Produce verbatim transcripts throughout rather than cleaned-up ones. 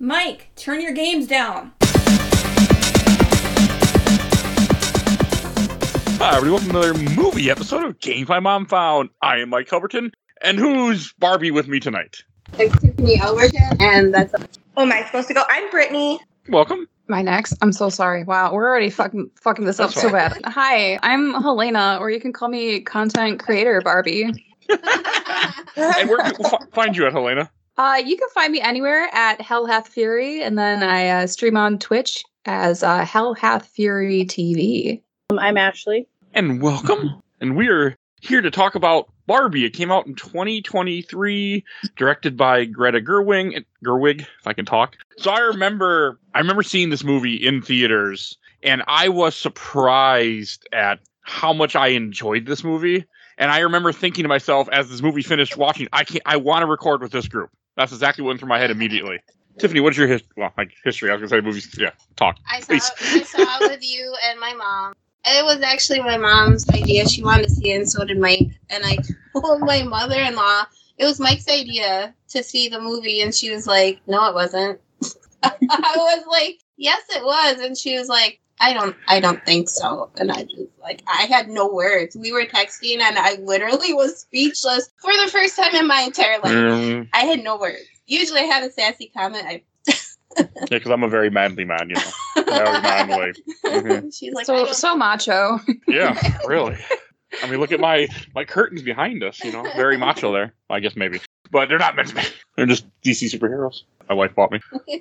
Mike, turn your games down. Hi, everybody. Welcome to another movie episode of Games My Mom Found. I am Mike Culberton, and who's Barbie with me tonight? It's Tiffany Elverton, and that's... Oh, am I supposed to go? I'm Brittany. Welcome. My next. I'm so sorry. Wow, we're already fucking fucking this That's up so fine. bad. Hi, I'm Helena, or you can call me content creator Barbie. And where can we f- find you at, Helena? Uh, you can find me anywhere at Hell Hath Fury, and then I uh, stream on Twitch as uh, Hell Hath Fury T V. Um, I'm Ashley. And welcome. And we are here to talk about Barbie. It came out in twenty twenty-three, directed by Greta Gerwig, Gerwig, if I can talk. So I remember, I remember seeing this movie in theaters, and I was surprised at how much I enjoyed this movie. And I remember thinking to myself, as this movie finished watching, I can't, I want to record with this group. That's exactly what went through my head immediately. Tiffany, what's your history? Well, like history. I was going to say movies. Yeah, talk. I saw, Please. I saw it with you and my mom. It was actually my mom's idea. She wanted to see it, and so did Mike. And I told my mother-in-law it was Mike's idea to see the movie, and she was like, "No, it wasn't." I was like, "Yes, it was," and she was like, "I don't, I don't think so." And I just like, I had no words. We were texting, and I literally was speechless for the first time in my entire life. Mm. I had no words. Usually, I have a sassy comment. I Yeah, because I'm a very manly man, you know. Very manly. Mm-hmm. She's like, I So don't so macho. Yeah, really. I mean, look at my my curtains behind us, you know. Very macho there. I guess maybe. But they're not meant to be. They're just D C superheroes. My wife bought me.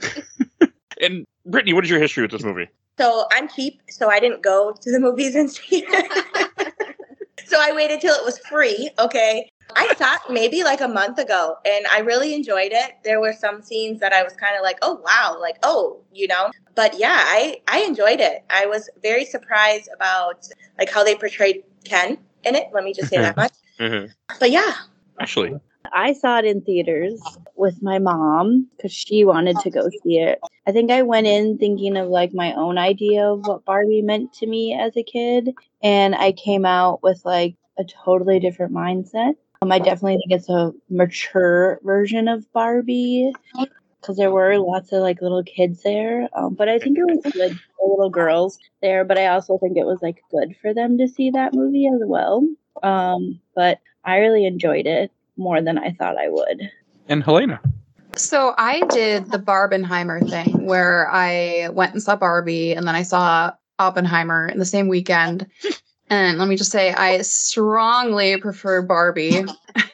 And Brittany, what is your history with this movie? So I'm cheap, so I didn't go to the movies and see it. So I waited till it was free, okay? I saw it maybe like a month ago, and I really enjoyed it. There were some scenes that I was kind of like, oh, wow, like, oh, you know? But yeah, I, I enjoyed it. I was very surprised about like how they portrayed Ken in it. Let me just say that much. Mm-hmm. But yeah. Ashley. I saw it in theaters with my mom because she wanted to go see it. I think I went in thinking of like my own idea of what Barbie meant to me as a kid, and I came out with like a totally different mindset. Um, I definitely think it's a mature version of Barbie because there were lots of like little kids there, um, but I think it was good for little girls there. But I also think it was like good for them to see that movie as well. Um, but I really enjoyed it more than I thought I would. And Helena. So I did the Barbenheimer thing where I went and saw Barbie, and then I saw Oppenheimer in the same weekend. And let me just say, I strongly prefer Barbie.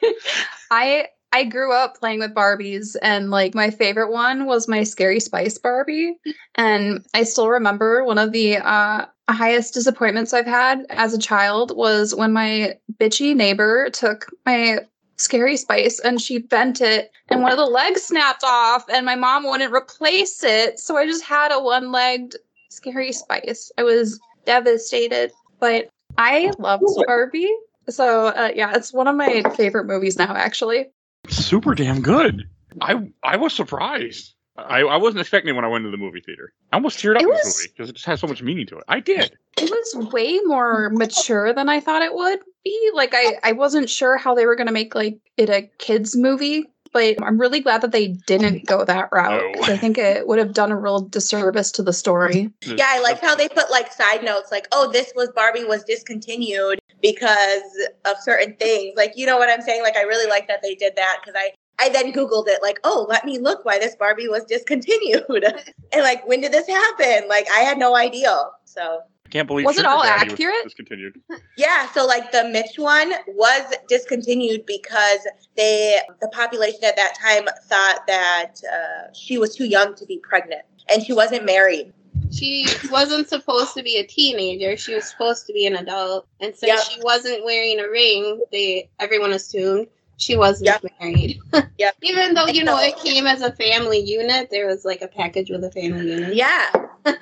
I I grew up playing with Barbies, and like my favorite one was my Scary Spice Barbie. And I still remember one of the uh, highest disappointments I've had as a child was when my bitchy neighbor took my Scary Spice and she bent it, and one of the legs snapped off, and my mom wouldn't replace it. So I just had a one-legged Scary Spice. I was devastated, but I loved Barbie. So uh, yeah, it's one of my favorite movies now, actually. Super damn good. I I was surprised. I, I wasn't expecting it when I went to the movie theater. I almost teared up It in was- this movie because it just has so much meaning to it. I did. It was way more mature than I thought it would be. Like I, I wasn't sure how they were going to make like it a kids movie, but I'm really glad that they didn't go that route No. because I think it would have done a real disservice to the story. Yeah, I liked how they put like side notes like, oh, this was Barbie was discontinued because of certain things. Like, you know what I'm saying? Like, I really like that they did that because I, I then Googled it like, oh, let me look why this Barbie was discontinued. And like, when did this happen? Like, I had no idea. So, I can't believe Was it Sugar all Daddy accurate? Was discontinued. yeah. So like the Mitch one was discontinued because they, the population at that time thought that uh, she was too young to be pregnant and she wasn't married. She wasn't supposed to be a teenager. She was supposed to be an adult. And since Yep. she wasn't wearing a ring, they everyone assumed she wasn't Yep. married. Yep. Even though, you know, it came as a family unit, there was like a package with a family unit. Yeah.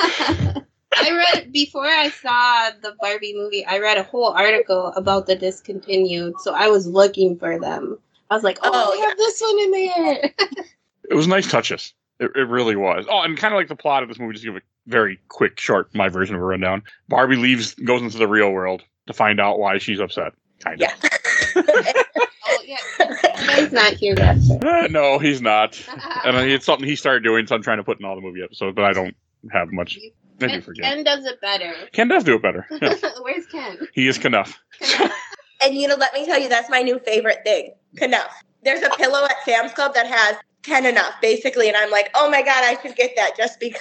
I read, before I saw the Barbie movie, I read a whole article about the discontinued. So I was looking for them. I was like, oh, Oh, I have this one in there. It was nice touches. It, it really was. Oh, and kind of like the plot of this movie, just give a very quick, short, my version of a rundown. Barbie leaves, goes into the real world to find out why she's upset. Kind of. Yeah. Oh, Yeah, he's not here yet. Uh, no, he's not. And it's something he started doing, so I'm trying to put in all the movie episodes, but I don't have much. I do Ken, forget. Ken does it better. Ken does do it better. Yeah. Where's Ken? He is Knuff. And you know, let me tell you, that's my new favorite thing. Knuff. There's a pillow at Sam's Club that has Ken enough, basically, and I'm like, oh my god, I should get that just because.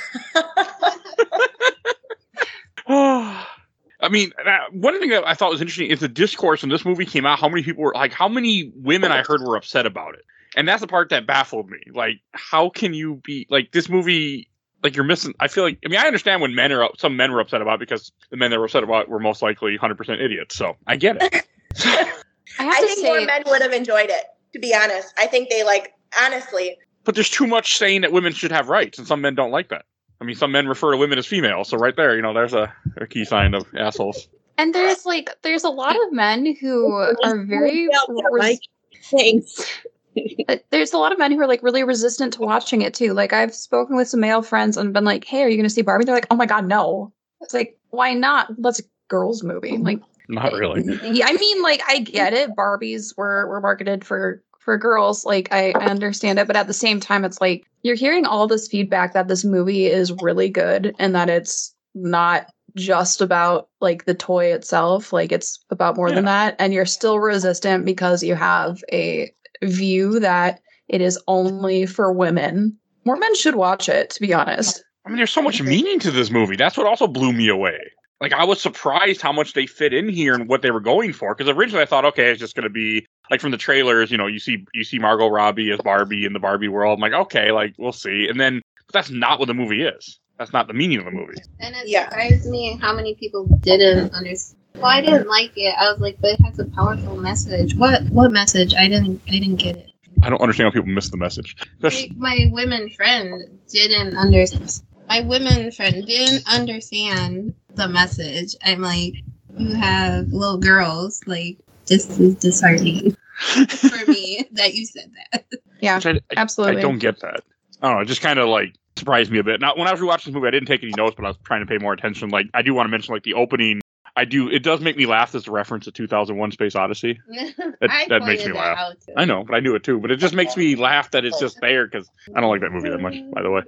I mean, one thing that I thought was interesting is the discourse when this movie came out. How many people were like, how many women I heard were upset about it, and that's the part that baffled me. Like, how can you be like this movie? Like you're missing. I feel like. I mean, I understand when men are up. Some men were upset about it because the men that were upset about it were most likely one hundred percent idiots. So I get it. I have I to think say, more men would have enjoyed it. To be honest, I think they like honestly. But there's too much saying that women should have rights, and some men don't like that. I mean, some men refer to women as females, so right there, you know, there's a, a key sign of assholes. and there's like, there's a lot of men who are very, res- Thanks. there's a lot of men who are like really resistant to watching it too. Like I've spoken with some male friends and been like, hey, are you going to see Barbie? They're like, oh my God, no. It's like, why not? That's a girls movie. Like, Not really. yeah, I mean, like, I get it. Barbies were, were marketed for for girls, like I, I understand it, but at the same time it's like you're hearing all this feedback that this movie is really good and that it's not just about like the toy itself, like it's about more yeah. than that, and you're still resistant because you have a view that it is only for women. More men should watch it, to be honest. I mean, there's so much meaning to this movie. That's what also blew me away. Like, I was surprised how much they fit in here and what they were going for. Because originally I thought, okay, it's just going to be, like, from the trailers, you know, you see you see Margot Robbie as Barbie in the Barbie world. I'm like, okay, like, we'll see. And then, but that's not what the movie is. That's not the meaning of the movie. And it yeah. surprised me how many people didn't understand. Well, I didn't like it. I was like, but it has a powerful message. What what message? I didn't I didn't get it. I don't understand how people miss the message. My, my women friend didn't understand. My women friend didn't understand the message. I'm like, you have little girls. Like, this is disheartening for me that you said that. Yeah, I, I, absolutely. I don't get that. I don't know. It just kind of like surprised me a bit. Now, when I was rewatching this movie, I didn't take any notes, but I was trying to pay more attention. Like, I do want to mention, like, the opening. I do. It does make me laugh as a reference to two thousand one Space Odyssey. That, that makes me laugh. I know, but I knew it too. But it just makes me laugh that it's just there because I don't like that movie that much, by the way.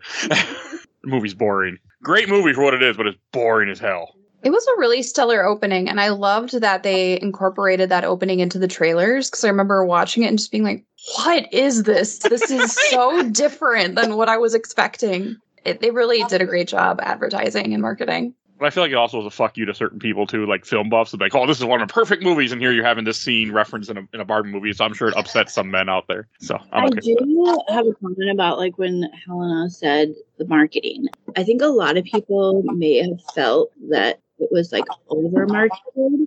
The movie's boring. Great movie for what it is, but it's boring as hell. It was a really stellar opening, and I loved that they incorporated that opening into the trailers because I remember watching it and just being like, what is this? This is so different than what I was expecting. It, they really did a great job advertising and marketing. But I feel like it also was a fuck you to certain people too, like film buffs. Like, oh, this is one of the perfect movies, and here you're having this scene referenced in a, in a Barbie movie. So I'm sure it upset some men out there. So I'm I okay do have a comment about like when Helena said the marketing. I think a lot of people may have felt that it was like over marketed,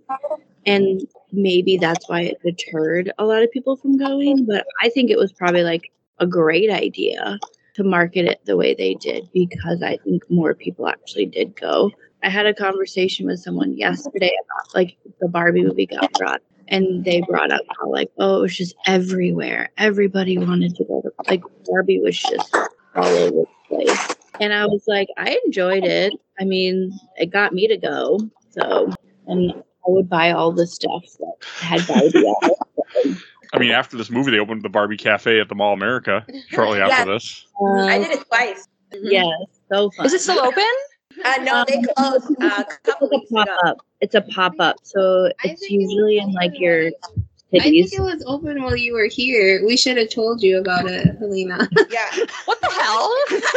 and maybe that's why it deterred a lot of people from going. But I think it was probably like a great idea to market it the way they did because I think more people actually did go. I had a conversation with someone yesterday about like the Barbie movie got brought, and they brought up how like, oh, it was just everywhere. Everybody wanted to go to, like, Barbie was just all over the place. And I was like, I enjoyed it. I mean, it got me to go. So, and I would buy all the stuff that had Barbie on it. I mean, after this movie, they opened the Barbie Cafe at the Mall America shortly yeah. after this. Uh, I did it twice. Mm-hmm. Yes, so fun. Is it still open? Uh, no, they closed uh, a couple it's weeks a pop ago. up. It's a pop up, so it's usually in like your I think cities. it was open while you were here. We should have told you about it, Helena. Yeah. What the hell?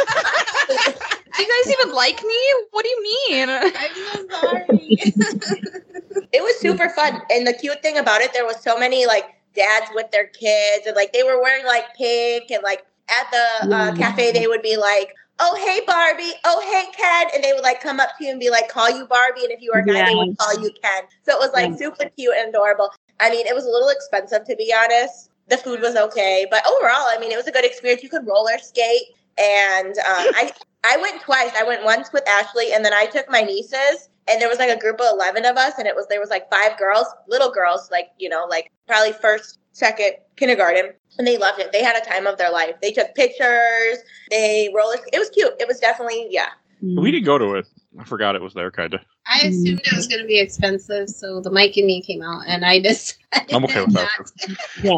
Do you guys even like me? What do you mean? I'm so sorry. It was super fun. And the cute thing about it, there was so many like dads with their kids, and like they were wearing like pink, and like at the uh, yeah. cafe they would be like, oh, hey, Barbie. Oh, hey, Ken. And they would like come up to you and be like, call you Barbie. And if you were a guy, yeah. they would call you Ken. So it was like yeah. super cute and adorable. I mean, it was a little expensive, to be honest. The food was okay. But overall, I mean, it was a good experience. You could roller skate. And um, I, I went twice. I went once with Ashley, and then I took my nieces. And there was like a group of eleven of us. And it was there was like five girls, little girls, like, you know, like probably first, second, kindergarten. And they loved it. They had a time of their life. They took pictures. They roller. It was cute. It was definitely, yeah. We didn't go to it. I forgot it was there, kind of. I assumed it was going to be expensive, so the Mike and Me came out, and I decided I'm okay with that. Yeah.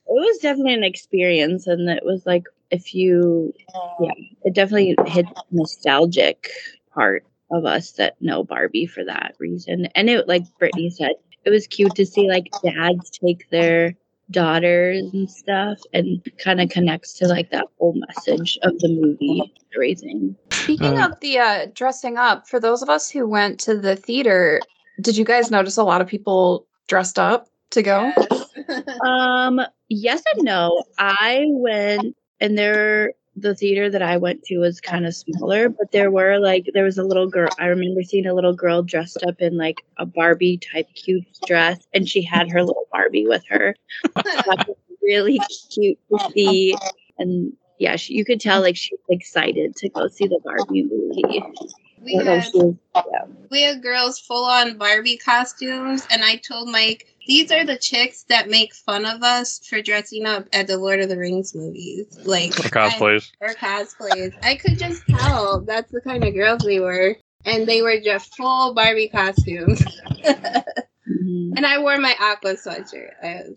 was definitely an experience, and it was like if you, yeah, it definitely hit the nostalgic part of us that know Barbie for that reason. And it, like Brittany said, it was cute to see like dads take their daughters and stuff, and kind of connects to like that whole message of the movie raising. Speaking Um, of the uh, dressing up, for those of us who went to the theater, did you guys notice a lot of people dressed up to go? Yes. Um, yes and no. I went, and there, the theater that I went to was kind of smaller, but there were like, there was a little girl. I remember seeing a little girl dressed up in like a Barbie type cute dress, and she had her little Barbie with her. That was really cute to see. And yeah, she, you could tell like she was excited to go see the Barbie movie. we I don't know if had she was- yeah. we had girls full on Barbie costumes, and I told Mike, these are the chicks that make fun of us for dressing up at the Lord of the Rings movies, like Or cosplays. I, or cosplays. I could just tell that's the kind of girls we were, and they were just full Barbie costumes. Mhm. And I wore my aqua sweatshirt. I was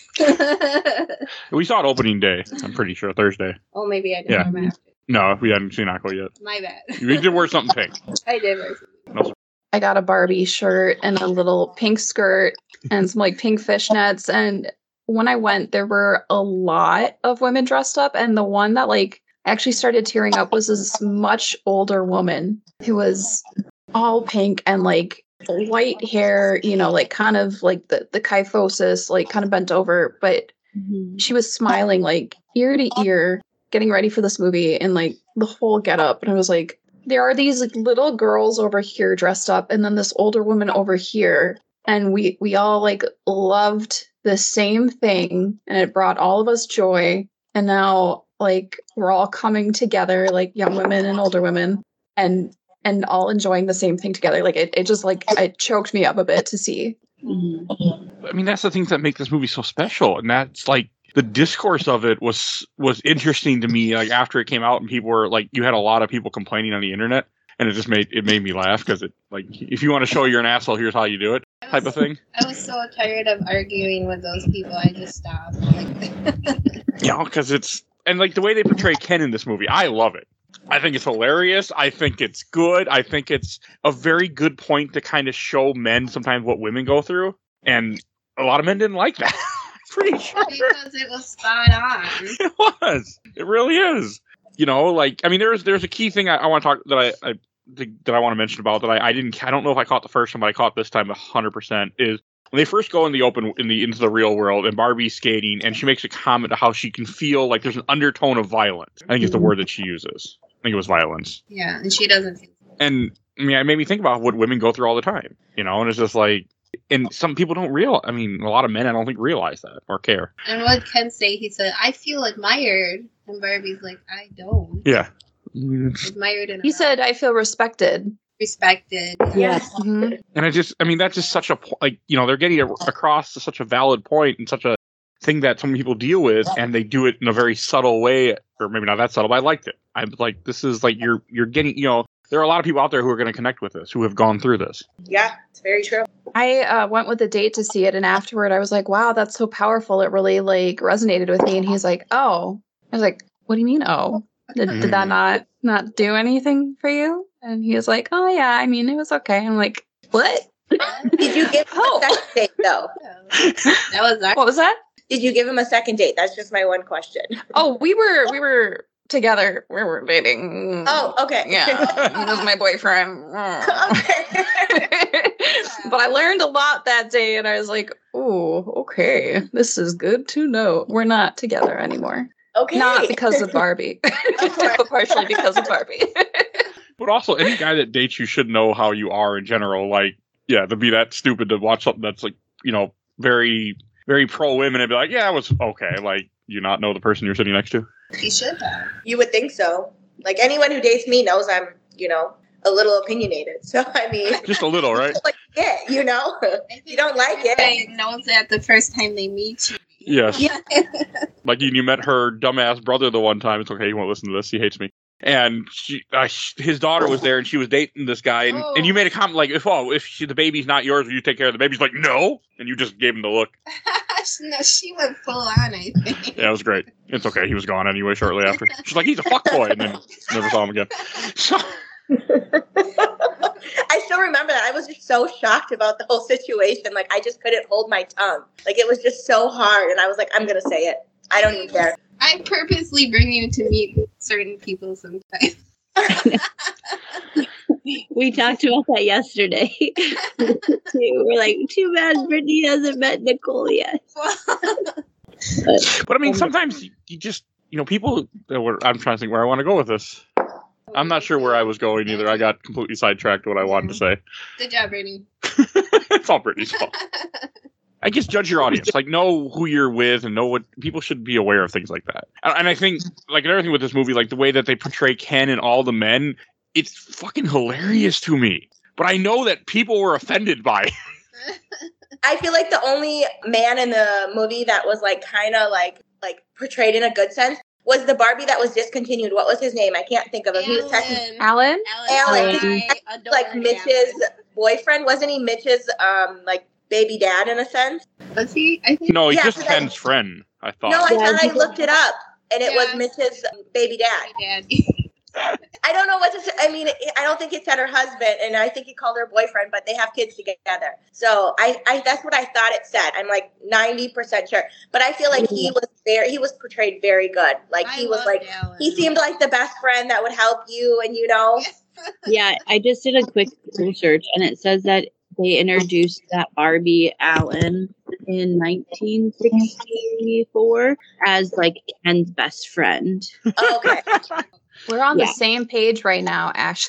like, We saw it opening day. I'm pretty sure Thursday. oh, maybe I didn't Yeah. wear my outfit. No, we hadn't seen Aqua yet. My bad. We did wear something pink. I did wear something. I got a Barbie shirt and a little pink skirt and some like pink fishnets. And when I went, there were a lot of women dressed up. And the one that like actually started tearing up was this much older woman who was all pink and like white hair, you know, like kind of like the, the kyphosis, like kind of bent over. But Mhm. she was smiling like ear to ear, getting ready for this movie and like the whole get up. And I was like, there are these like little girls over here dressed up, and then this older woman over here, and we we all like loved the same thing, and it brought all of us joy. And now like we're all coming together, like young women and older women, and and all enjoying the same thing together. Like it, it just like it choked me up a bit to see. Mhm. I mean, that's the things that make this movie so special, and that's like the discourse of it was was interesting to me. Like after it came out, and people were like, you had a lot of people complaining on the internet, and it just made it made me laugh because it like if you want to show you're an asshole, here's how you do it, I type was, of thing. I was so tired of arguing with those people. I just stopped. Like, You know, because it's and like the way they portray Ken in this movie, I love it. I think it's hilarious. I think it's good. I think it's a very good point to kind of show men sometimes what women go through, and a lot of men didn't like that. Pretty sure. because it was spot on. It was. It really is. You know, like I mean, there's there's a key thing I, I want to talk that I, I think that I want to mention about that I, I didn't I don't know if I caught the first time, but I caught this time a hundred percent is when they first go in the open in the into the real world and Barbie's skating and she makes a comment to how she can feel like there's an undertone of violence. I think it's the word that she uses. I think it was violence. Yeah, and she doesn't feel. And I mean, it made me think about what women go through all the time. You know, and it's just like. And some people don't realize, I mean, a lot of men, I don't think, realize that or care. And what Ken say? He said, "I feel admired," and Barbie's like, "I don't." Yeah. Admired and He said, "I feel respected." respected. Yes. Mhm. And I just, I mean, that's just such a, po- like, you know, they're getting a, across to such a valid point and such a thing that some people deal with, and they do it in a very subtle way, or maybe not that subtle, but I liked it. I'm like, this is like, you're, you're getting, you know, there are a lot of people out there who are going to connect with this, who have gone through this. Yeah, it's very true. I uh, went with a date to see it, and afterward, I was like, "Wow, that's so powerful! It really like resonated with me." And he's like, "Oh," I was like, "What do you mean? Oh, did, did that not not do anything for you?" And he was like, "Oh yeah, I mean, it was okay." I'm like, "What? Did you give him Oh. a second date though? That was our What was that?" Did you give him a second date? That's just my one question. Oh, we were we were together. We were dating. Oh, okay. yeah, he was my boyfriend. Okay. But I learned a lot that day, and I was like, "Oh, okay, this is good to know. We're not together anymore. Okay. Not because of Barbie, but partially because of Barbie." But also, any guy that dates you should know how you are in general. Like, yeah, to be that stupid to watch something that's like, you know, very, very pro women and be like, yeah, it was okay. Like, you not know the person you're sitting next to. He should have. You would think so. Like anyone who dates me knows I'm, you know, a little opinionated. So I mean, Just a little, right? like yeah, you know, you don't like it. Everybody knows that the first time they meet you. Yes. Yeah. Like you, you met her dumbass brother the one time. It's okay. He won't listen to this. He hates me. And she, uh, sh- his daughter was there, and she was dating this guy. And, Oh. and you made a comment like, "If oh, if she, the baby's not yours, will you take care of the baby?" She's like, "No," and you just gave him the look. no, she went full on, I think. Yeah, it was great. It's okay. He was gone anyway shortly after. She's like, he's a fuckboy, and then never saw him again. So, I still remember that. I was just so shocked about the whole situation. Like, I just couldn't hold my tongue. Like, it was just so hard. And I was like, I'm going to say it. I don't even care. I purposely bring you to meet certain people sometimes. We talked about that yesterday. We're like, too bad Brittany hasn't met Nicole yet. but I mean, sometimes you, you just, you know, people that were, I'm trying to think where I want to go with this. I'm not sure where I was going either. I got completely sidetracked what I wanted to say. Good job, Brittany. It's all Brittany's fault. I guess judge your audience. Like, know who you're with and know what people should be aware of things like that. And, and I think, like, in everything with this movie, like the way that they portray Ken and all the men, it's fucking hilarious to me. But I know that people were offended by it. I feel like the only man in the movie that was like kind of like like portrayed in a good sense was the Barbie that was discontinued. What was his name? I can't think of him. He was technically Alan? Alan. Alan. I like Mitch's boyfriend. Wasn't he Mitch's um like baby dad in a sense? Was he? I think. No, he's Yeah, just 'cause I- Ken's friend, I thought. No, I Yeah, thought I he- looked it up, and it Yeah. was Mitch's baby dad. Daddy. I don't know what to say. I mean, I don't think it said her husband, and I think he called her boyfriend, but they have kids together. So I, I that's what I thought it said. I'm like ninety percent sure. But I feel like he was very, he was portrayed very good. Like he I was loved like, Alan. he seemed like the best friend that would help you, and you know. Yeah, I just did a quick research, and it says that they introduced that Barbie Allen in nineteen sixty-four as like Ken's best friend. Oh, okay. We're on Yeah. the same page right now, Ashley.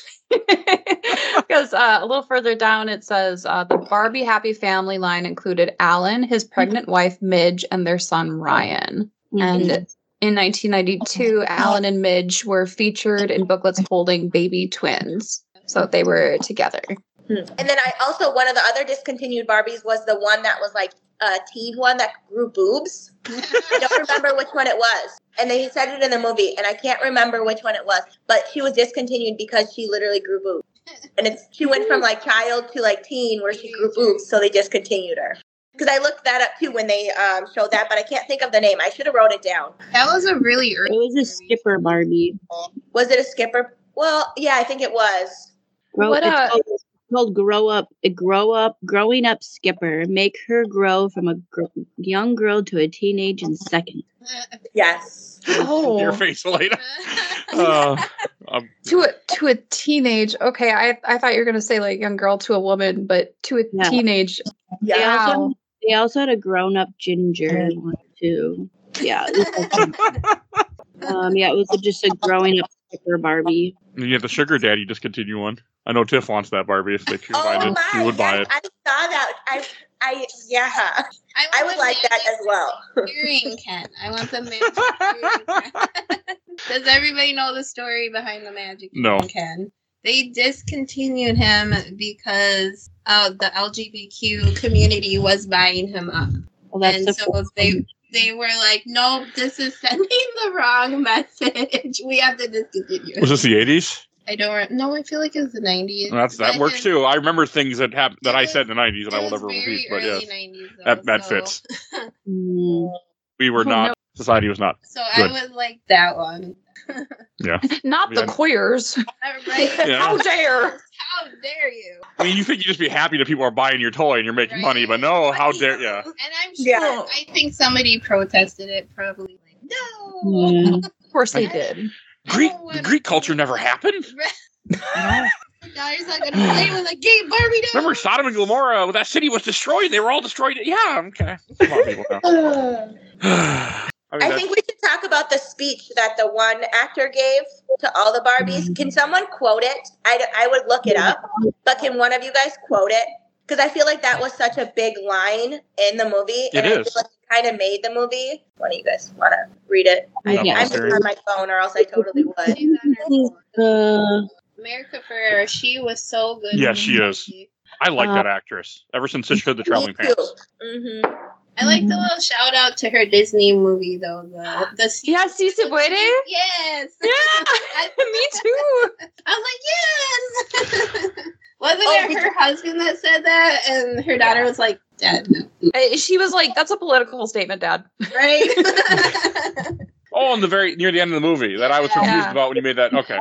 Because uh, a little further down, it says uh, the Barbie Happy Family line included Alan, his pregnant wife Midge, and their son Ryan. And in nineteen ninety-two, Alan and Midge were featured in booklets holding baby twins. So they were together. And then I also, one of the other discontinued Barbies was the one that was like a teen one that grew boobs. I don't remember which one it was. And they said it in the movie, and I can't remember which one it was. But she was discontinued because she literally grew boobs. And it's she went from like child to like teen where she grew boobs, so they discontinued her. Because I looked that up too when they um, showed that, but I can't think of the name. I should have wrote it down. That was a really It early. was a skipper Barbie. Was it a skipper? Well, yeah, I think it was. Grow, What it's a- called, it's called grow up, grow up, growing up skipper. Make her grow from a gr- young girl to a teenage in seconds. Yes. Oh, Your face, Elena. Uh, um, to a to a teenage. Okay, I I thought you were gonna say like young girl to a woman, but to a Yeah. teenage. They Yeah. also Wow. they also had a grown up ginger one too. Yeah. it was like- um. Yeah. It was just a growing up skipper Barbie. you get the sugar daddy discontinue one. I know Tiff wants that Barbie. If they could Oh find it, my! she would buy yes, it. I saw that. I, I, yeah. I want would the like that magic as well. Steering Ken. I want the magic steering Ken. Does everybody know the story behind the magic No. steering Ken? They discontinued him because uh, the L G B T Q community was buying him up. Well, that's And the so they they were like, nope, this is sending the wrong message. We have to discontinue. Was this the eighties? I don't know. I feel like it was the nineties. That's that But works his- too. I remember things that happened that It I was- said in the nineties that I it will was never very repeat. But early yes, nineties, though, that that so- fits. Mm. We were Oh, not. no. Society was not. So Good. I would like that one. Not the Yeah. queers. Right? Yeah. How dare? How dare you? I mean, you think you'd just be happy that people are buying your toy and you're making money, but no, how dare yeah. And I'm sure, Yeah. I think somebody protested it, probably like, no. Yeah. Of course they did. Greek don't wanna- Greek culture never happened. Daughter's not gonna play with a gay Barbie doll. Remember Sodom and Gomorrah? When that city was destroyed, they were all destroyed. Yeah, okay. A lot of people know. I mean, I that's- think we should talk about the speech that the one actor gave to all the Barbies. Can someone quote it? I, I would look it up, but can one of you guys quote it? Because I feel like that was such a big line in the movie. It and I is. feel like it kind of made the movie. One of you guys want to read it? Yeah. Yeah. I'm just on my phone, or else I totally would. She's on her phone. Uh, America Ferrera, she was so good. Yeah, in she the is. movie. I like Uh, that actress ever since she did the Traveling Me too. Pants. Mm-hmm. I like the little shout out to her Disney movie though. The the Yeah, si se puede. Yes. Yeah, I, me too. I was like, yes. Wasn't Oh, it did her husband that said that, and her daughter was like, Dad, no. Uh, She was like, "That's a political statement, Dad." Right? Oh, in the very near the end of the movie that I was confused Yeah. about when you made that. Okay,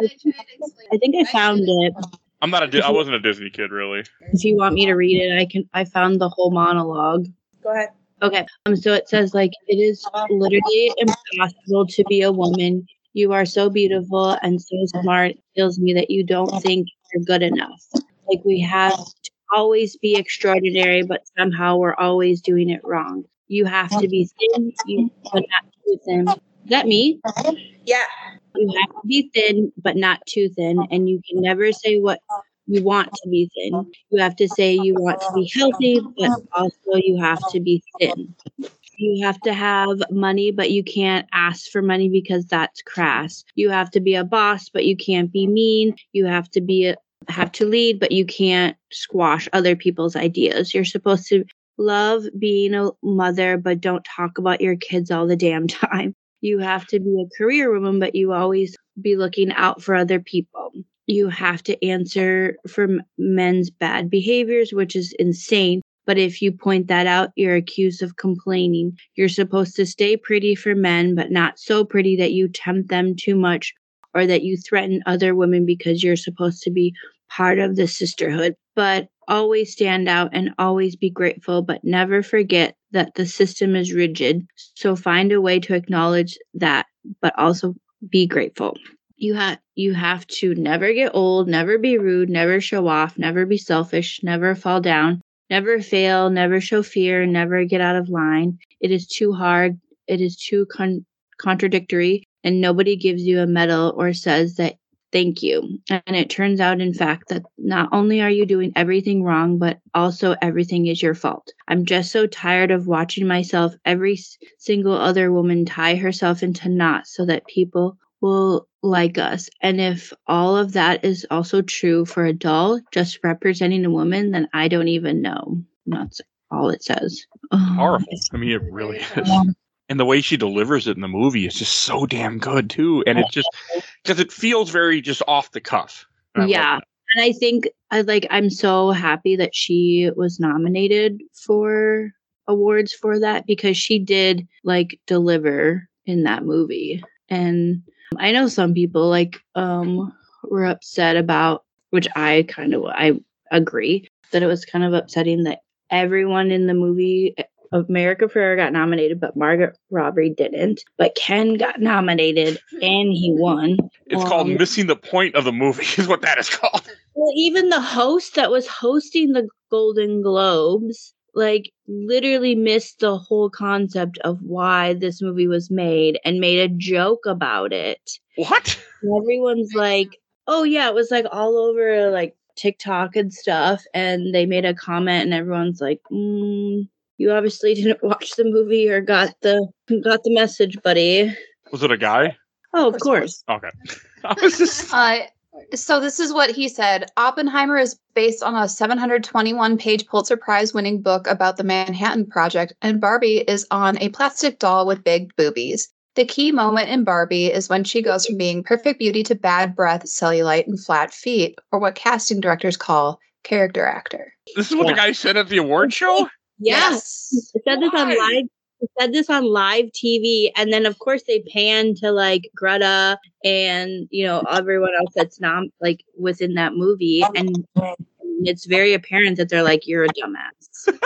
I think I found it. I'm not a Di- I wasn't a Disney kid really. If you want me to read it, I can. I found the whole monologue. Go ahead. Okay. Um. So it says like it is literally impossible to be a woman. You are so beautiful and so smart. It kills me that you don't think you're good enough. Like we have to always be extraordinary, but somehow we're always doing it wrong. You have to be thin, you but not too thin. Is that me? Yeah. You have to be thin, but not too thin, and you can never say what you want to be thin. You have to say you want to be healthy, but also you have to be thin. You have to have money, but you can't ask for money because that's crass. You have to be a boss, but you can't be mean. You have to be a, have to lead, but you can't squash other people's ideas. You're supposed to love being a mother, but don't talk about your kids all the damn time. You have to be a career woman, but you always be looking out for other people. You have to answer for m- men's bad behaviors, which is insane. But if you point that out, you're accused of complaining. You're supposed to stay pretty for men, but not so pretty that you tempt them too much or that you threaten other women because you're supposed to be part of the sisterhood. But always stand out and always be grateful, but never forget that the system is rigid. So find a way to acknowledge that, but also be grateful. You have you have to never get old, never be rude, never show off, never be selfish, never fall down, never fail, never show fear, never get out of line. It is too hard. It is too con- contradictory, and nobody gives you a medal or says that thank you. And it turns out, in fact, that not only are you doing everything wrong, but also everything is your fault. I'm just so tired of watching myself, every s- single other woman tie herself into knots so that people will like us. And if all of that is also true for a doll just representing a woman, then I don't even know. That's all it says. Oh, Powerful. I mean, it really is. And the way she delivers it in the movie is just so damn good too. And it just because it feels very just off the cuff. And I love yeah. that. And I think I like I'm so happy that she was nominated for awards for that because she did like deliver in that movie. And I know some people like um were upset about, which I kind of I agree that it was kind of upsetting that everyone in the movie America Ferrera got nominated, but Margot Robbie didn't. But Ken got nominated and he won. It's called Um, missing the point of the movie, is what that is called. Well, even the host that was hosting the Golden Globes, like, literally missed the whole concept of why this movie was made and made a joke about it. What? And everyone's like, oh, yeah, it was like all over like TikTok and stuff. And they made a comment, and everyone's like, mm, you obviously didn't watch the movie or got the got the message, buddy. Was it a guy? Oh, of course. Okay. I was just Uh, so this is what he said. Oppenheimer is based on a seven hundred twenty-one page Pulitzer Prize winning book about the Manhattan Project, and Barbie is on a plastic doll with big boobies. The key moment in Barbie is when she goes from being perfect beauty to bad breath, cellulite, and flat feet, or what casting directors call character actor. this is what Yeah. the guy said at the award show? Yes. It said this on Why? live. It said this on live T V, and then of course they pan to like Greta and you know everyone else that's not like within that movie, and it's very apparent that they're like, "You're a dumbass."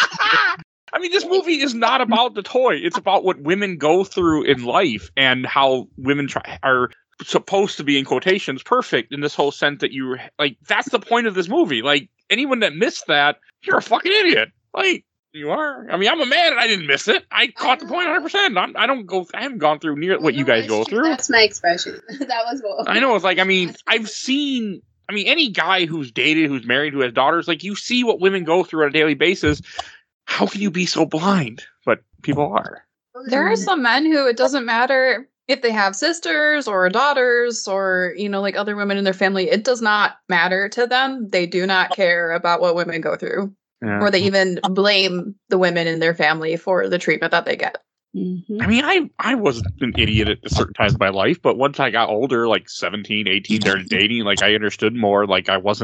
I mean, this movie is not about the toy. It's about what women go through in life and how women try are supposed to be, in quotations, perfect in this whole sense that you like. That's the point of this movie. Like, anyone that missed that, you're a fucking idiot. Like, you are. I mean, I'm a man and I didn't miss it. I caught the point one hundred percent. I'm, I don't go. I haven't gone through near what you guys go through. That's my expression. That was what. I know. It's like, I mean, I've seen. I mean, any guy who's dated, who's married, who has daughters, like, you see what women go through on a daily basis. How can you be so blind? But people are. There are some men who it doesn't matter if they have sisters or daughters or, you know, like other women in their family. It does not matter to them. They do not care about what women go through. Yeah. Or they even blame the women in their family for the treatment that they get. Mm-hmm. I mean, I, I was an idiot at certain times of my life, but once I got older, like seventeen, eighteen, started dating, like I understood more. Like I wasn't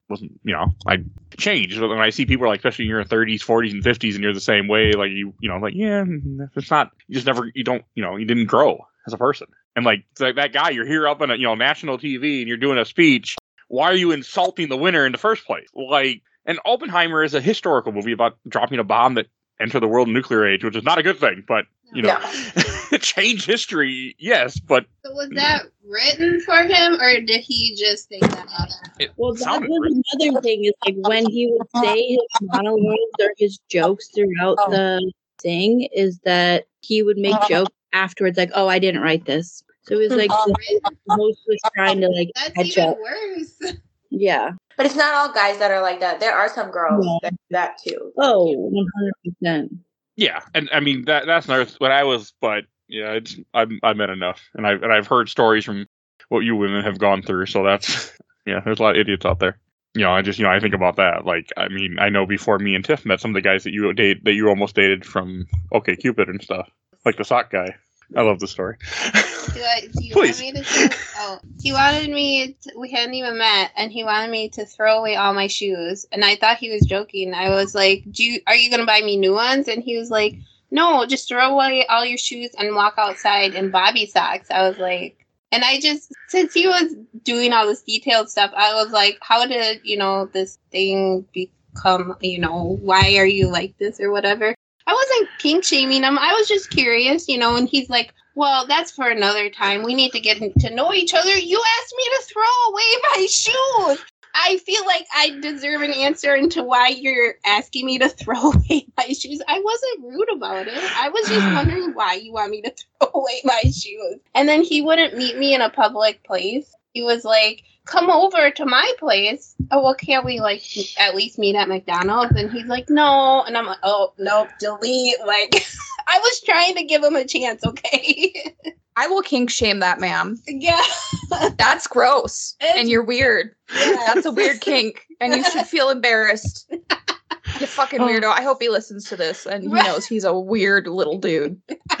wasn't, you know, I changed. When I see people like, especially in your thirties, forties, and fifties, and you're the same way, like you, you know, like yeah, it's not. You just never, you don't, you know, you didn't grow as a person. And like, it's like that guy, you're here up on a, you know, national T V, and you're doing a speech. Why are you insulting the winner in the first place? Like, and Oppenheimer is a historical movie about dropping a bomb that entered the world nuclear age, which is not a good thing, but you know, yeah. change history, yes, but so was that written for him, or did he just think that out? Well, that was another thing. Is like when he would say his monologues or his jokes throughout oh. the thing, is that he would make jokes afterwards, like, "Oh, I didn't write this." So it was like oh. the host was trying to like That's catch even up. Worse. Yeah, but it's not all guys that are like that. There are some girls yeah. that do that too. Oh, one hundred percent. Yeah, and I mean that that's not what I was, but yeah, it's I've I've met enough, and I've and I've heard stories from what you women have gone through. So that's yeah, there's a lot of idiots out there. You know, I just you know I think about that. Like, I mean, I know before me and Tiff met some of the guys that you date that you almost dated from OkCupid and stuff, like the sock guy. I love the story. Do, I, do you Please. want me to? Say, oh, he wanted me. To, we hadn't even met, and he wanted me to throw away all my shoes. And I thought he was joking. I was like, "Do you, are you going to buy me new ones?" And he was like, "No, just throw away all your shoes and walk outside in Bobby socks." I was like, and I just since he was doing all this detailed stuff, I was like, "How did you know this thing become? You know, why are you like this or whatever?" I wasn't kink shaming him. I was just curious, you know, and he's like, well, that's for another time. We need to get to know each other. You asked me to throw away my shoes. I feel like I deserve an answer into why you're asking me to throw away my shoes. I wasn't rude about it. I was just wondering why you want me to throw away my shoes. And then he wouldn't meet me in a public place. He was like, come over to my place. Oh, well, can't we, like, at least meet at McDonald's? And he's like, no. And I'm like, oh, nope, delete. Like, I was trying to give him a chance, okay? I will kink shame that, ma'am. Yeah. That's gross. It's, and you're weird. Yes. That's a weird kink. And you should feel embarrassed. You fucking weirdo. I hope he listens to this and he knows he's a weird little dude.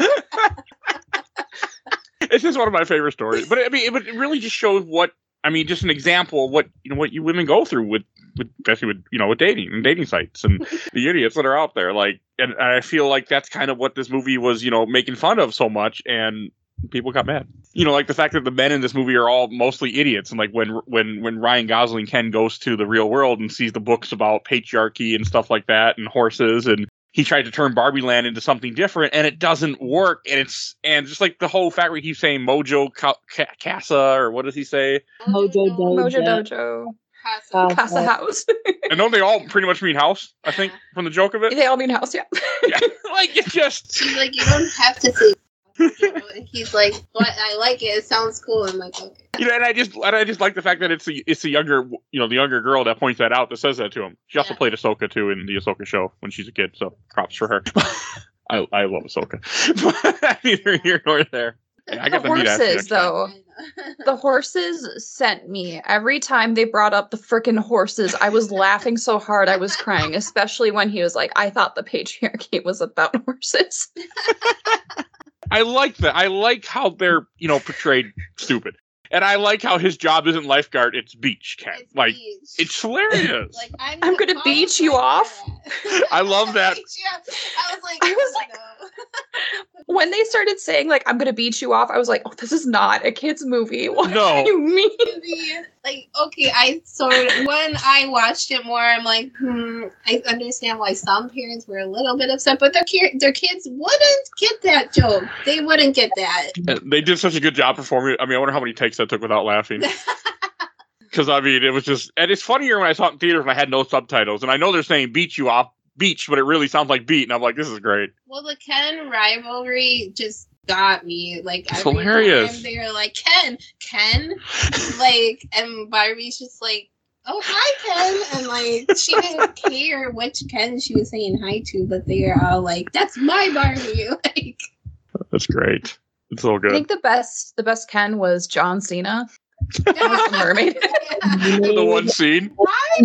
It's just one of my favorite stories. But I mean, it really just shows what, I mean, just an example of what, you know, what you women go through with, with especially with, you know, with dating and dating sites and the idiots that are out there. Like, and, and I feel like that's kind of what this movie was, you know, making fun of so much. And people got mad. You know, like the fact that the men in this movie are all mostly idiots. And like when, when, when Ryan Gosling, Ken, goes to the real world and sees the books about patriarchy and stuff like that and horses, and he tried to turn Barbie Land into something different, and it doesn't work. And it's and just like the whole fact where he's saying Mojo Ca- Ca- Casa, or what does he say? Mojo Dojo. Mojo Dojo. Casa, Casa House. And don't they all pretty much mean house? I think from the joke of it. They all mean house, yeah. Yeah, like it just. She's like, you don't have to say. You know, and he's like, "What? I like it. It sounds cool." I'm like, "Okay." You know, and I just, and I just like the fact that it's the, it's the younger, you know, the younger girl that points that out, that says that to him. She also yeah. played Ahsoka too in the Ahsoka show when she's a kid, so props for her. I, I love Ahsoka. Neither here nor there. Yeah, I got the horses, though. The horses sent me every time they brought up the freaking horses. I was laughing so hard I was crying, especially when he was like, "I thought the patriarchy was about horses." I like that. I like how they're, you know, portrayed stupid. And I like how his job isn't lifeguard, it's beach cat. It's like, beach. It's hilarious. Like, I'm, I'm going to beach you off. I love that. I was like, I was like, no. When they started saying, like, I'm going to beat you off, I was like, oh, this is not a kid's movie. What no. do you mean? Like, okay, I sort of, when I watched it more, I'm like, hmm, I understand why some parents were a little bit upset, but their, ki- their kids wouldn't get that joke. They wouldn't get that. They did such a good job performing. I mean, I wonder how many takes that took without laughing. Because, I mean, it was just, and it's funnier when I saw it in theaters and I had no subtitles. And I know they're saying beat you off, beach, but it really sounds like beat. And I'm like, this is great. Well, the Ken rivalry just got me. Like, it's every hilarious. time they were like, Ken, Ken. Like, and Barbie's just like, oh, hi, Ken. And, like, she didn't care which Ken she was saying hi to, but they are all like, that's my Barbie. Like, that's great. It's so good. I think the best, the best Ken was John Cena. The mermaid. Yeah. The one scene.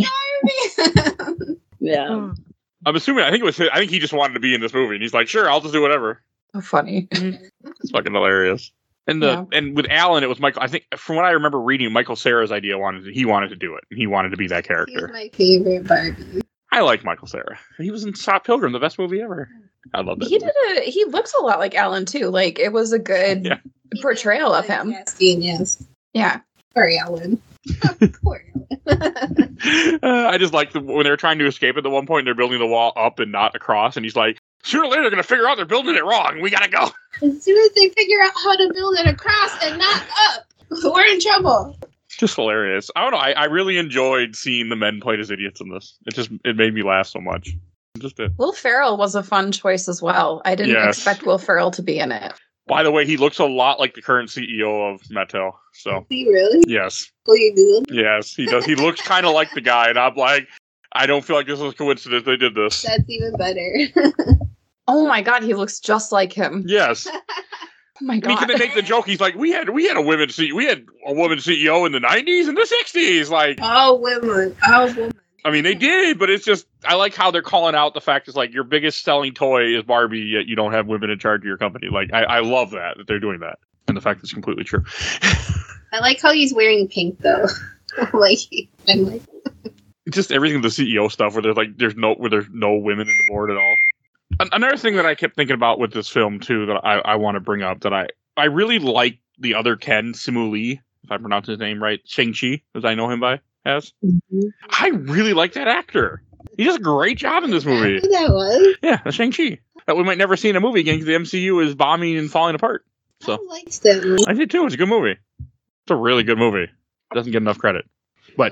Hi, Barbie. Yeah. I'm assuming, I think it was, I think he just wanted to be in this movie, and he's like, sure, I'll just do whatever. So funny. It's fucking hilarious. And the Yeah. and with Alan, it was Michael. I think from what I remember reading, Michael Cera's idea wanted to, he wanted to do it. He wanted to be that He's character. my favorite Barbie. I like Michael Cera. He was in Scott Pilgrim, the best movie ever. I love that. He movie. did a. He looks a lot like Alan too. Like it was a good Yeah. portrayal of him. Casting, yes. Yeah. Poor Alan. Poor Alan. uh, I just like the, when they're trying to escape at the one point, they're building the wall up and not across, and he's like, "Sooner or later, they're gonna figure out they're building it wrong. We gotta go." As soon as they figure out how to build it across and not up, we're in trouble. Just hilarious. I don't know. I, I really enjoyed seeing the men played as idiots in this. It just it made me laugh so much. Just it. Will Ferrell was a fun choice as well. I didn't Yes. expect Will Ferrell to be in it. By the way, he looks a lot like the current C E O of Mattel. So See, really? yes, Will you Google? yes, he does. He looks kind of like the guy, and I'm like, I don't feel like this is a coincidence. They did this. That's even better. Oh my god, he looks just like him. Yes. Oh my I mean, god. can they make the joke? He's like, we had we had a women C we had a woman C E O in the nineties and the sixties. Like, All women. All women. I mean, they did, but it's just I like how they're calling out the fact is like your biggest selling toy is Barbie, yet you don't have women in charge of your company. Like, I, I love that that they're doing that, and the fact it's completely true. I like how he's wearing pink though. like I'm like It's just everything the C E O stuff where there's like there's no where there's no women in the board at all. An- Another thing that I kept thinking about with this film too that I, I want to bring up that I I really like the other Ken, Simu Lee, if I pronounce his name right, Shang-Chi, as I know him by as. Mm-hmm. I really like that actor. He does a great job in this movie. who that was. Yeah, the Shang-Chi. That we might never see in a movie again because the M C U is bombing and falling apart. So I liked that movie. I did too. It's a good movie. It's a really good movie. Doesn't get enough credit. But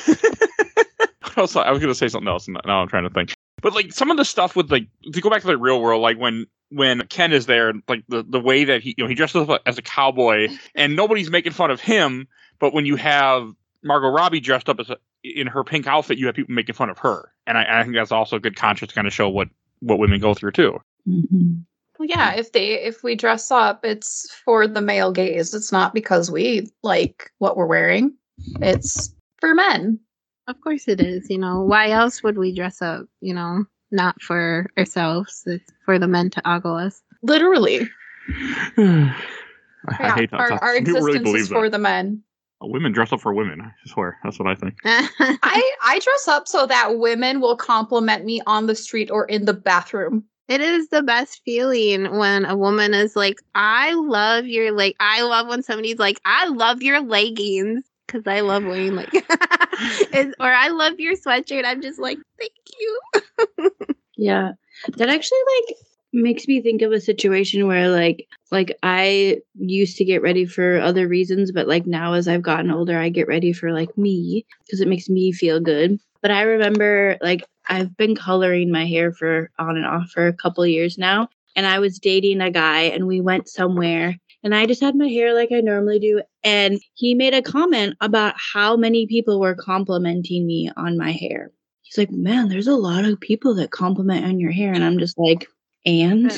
also, I was going to say something else, and now I'm trying to think. But like some of the stuff with like to go back to the real world, like when when Ken is there, like the, the way that he you know he dresses up as a cowboy, and nobody's making fun of him. But when you have Margot Robbie dressed up as a, in her pink outfit, you have people making fun of her, and I, I think that's also a good contrast to kind of show what what women go through too. Mm-hmm. Well, yeah, if they if we dress up, it's for the male gaze. It's not because we like what we're wearing. It's for men. Of course it is. You know, why else would we dress up? You know, not for ourselves. It's for the men to ogle us. Literally. I, I Yeah, hate that. our, stuff. our People existence really believe is for that. the men. Women dress up for women. I swear, that's what I think. I, I dress up so that women will compliment me on the street or in the bathroom. It is the best feeling when a woman is like, I love your leg. I love when somebody's like, I love your leggings. Because I love wearing like, it's, or I love your sweatshirt. I'm just like, thank you. Yeah. That actually like makes me think of a situation where like like I used to get ready for other reasons, but like now as I've gotten older, I get ready for like me because it makes me feel good. But I remember like I've been coloring my hair for on and off for a couple of years now, and I was dating a guy and we went somewhere and I just had my hair like I normally do, and he made a comment about how many people were complimenting me on my hair. He's like, "Man, there's a lot of people that compliment on your hair," and I'm just like, "And?"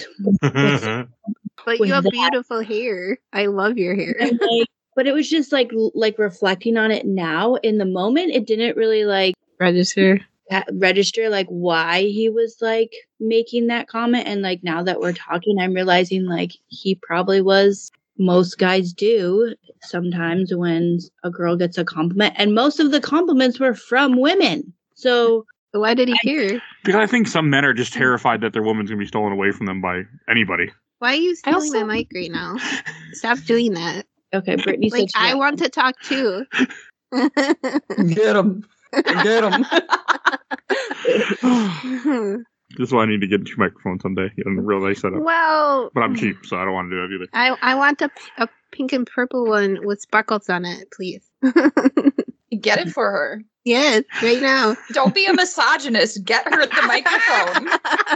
But With you have that- beautiful hair. I love your hair. And, like, but it was just like l- like reflecting on it now in the moment, it didn't really like Register. ha- register like why he was like making that comment. And like now that we're talking, I'm realizing like he probably was. Most guys do sometimes when a girl gets a compliment, and most of the compliments were from women. So Why did he care? Because I think some men are just terrified that their woman's gonna be stolen away from them by anybody. Why are you I stealing also- my mic right now? Stop doing that. okay, Brittany Like, said I she- want to talk too. Get him. Get him. This is why I need to get a microphone someday and a real nice setup. well, But I'm cheap, so I don't want to do that either. I I want a, p- a pink and purple one with sparkles on it, please. Get it for her. Yes, right now. Don't be a misogynist. Get her the microphone.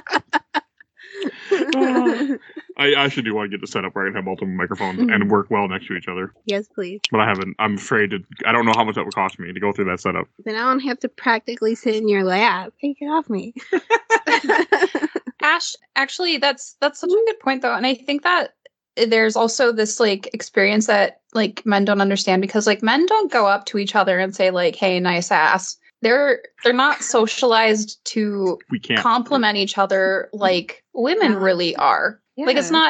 I actually do want to get the setup where I can have multiple microphones Mm-hmm. and work well next to each other. Yes, please. But I haven't. I'm afraid to. I don't know how much that would cost me to go through that setup. Then I don't have to practically sit in your lap. Take it off me. Ash, actually, that's that's such a good point, though, and I think that there's also this like experience that like men don't understand because like men don't go up to each other and say like, "Hey, nice ass." They're they're not socialized to We can't. compliment each other like women really are. Like it's not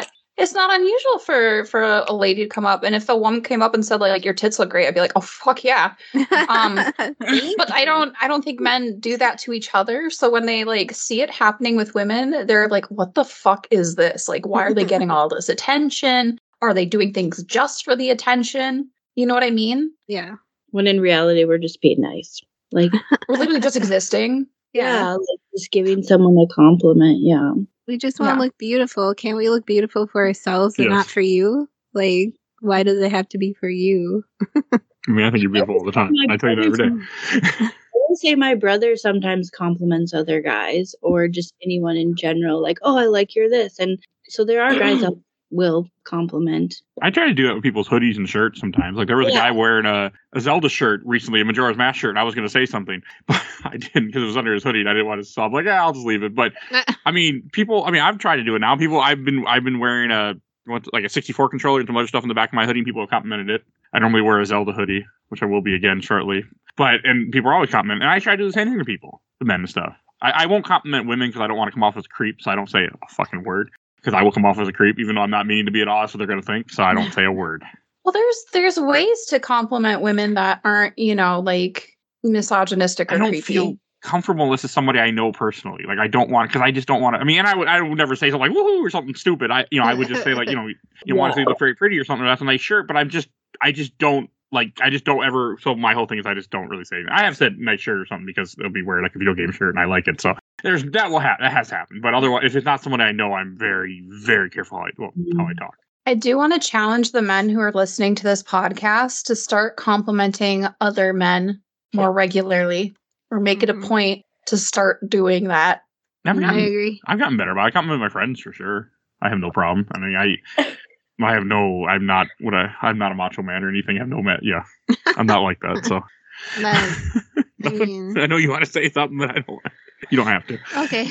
it's not unusual for for a lady to come up, and if a woman came up and said like, like your tits look great, I'd be like, oh fuck yeah. Um, but I don't I don't think men do that to each other. So when they like see it happening with women, they're like, what the fuck is this? Like, why are they getting all this attention? Are they doing things just for the attention? You know what I mean? Yeah. When in reality, we're just being nice. Like, we're literally just existing. Yeah, yeah, like just giving someone a compliment. Yeah. We just want to Yeah. look beautiful. Can't we look beautiful for ourselves and Yes. not for you? Like, why does it have to be for you? I mean, I think you're beautiful all the time. I tell you that every day. I would say my brother sometimes compliments other guys or just anyone in general. Like, oh, I like your this. And so there are guys that will compliment. I try to do that with people's hoodies and shirts sometimes. Like there was a Yeah. guy wearing a, a Zelda shirt recently, a Majora's Mask shirt, and I was going to say something, but I didn't because it was under his hoodie and I didn't want to. So I'm like, yeah, I'll just leave it. But I mean, people. I mean, I've tried to do it now. People, I've been, I've been wearing a what, like a sixty-four controller and some other stuff in the back of my hoodie, and people have complimented it. I normally wear a Zelda hoodie, which I will be again shortly. But and people are always complimenting, and I try to do the same thing to people, the men and stuff. I, I won't compliment women because I don't want to come off as a creep, so I don't say a fucking word. Because I will come off as a creep, even though I'm not meaning to be at all. That's what they're going to think. So I don't say a word. Well, there's there's ways to compliment women that aren't, you know, like misogynistic or I don't creepy. feel comfortable unless it's somebody I know personally. Like I don't want, because I just don't want to. I mean, and I would I would never say something like woohoo or something stupid. I you know I would just say like you know you want to say you look very pretty or something. That's a nice shirt, but I'm just I just don't like I just don't ever. So my whole thing is I just don't really say anything. I have said nice shirt or something because it'll be wearing like a video game shirt and I like it. So there's that will happen. That has happened. But otherwise, if it's not someone I know, I'm very very careful how I well, how I talk. I do want to challenge the men who are listening to this podcast to start complimenting other men more regularly, or make it a Mhm. point to start doing that. I've I gotten, agree. I've gotten better, but I compliment my friends for sure. I have no problem. I mean, I, I have no. I'm not what I. I'm not a macho man or anything. I have no. Ma- yeah, I'm not like that. So. But, I mean, I know you want to say something, but I don't. You don't have to. okay.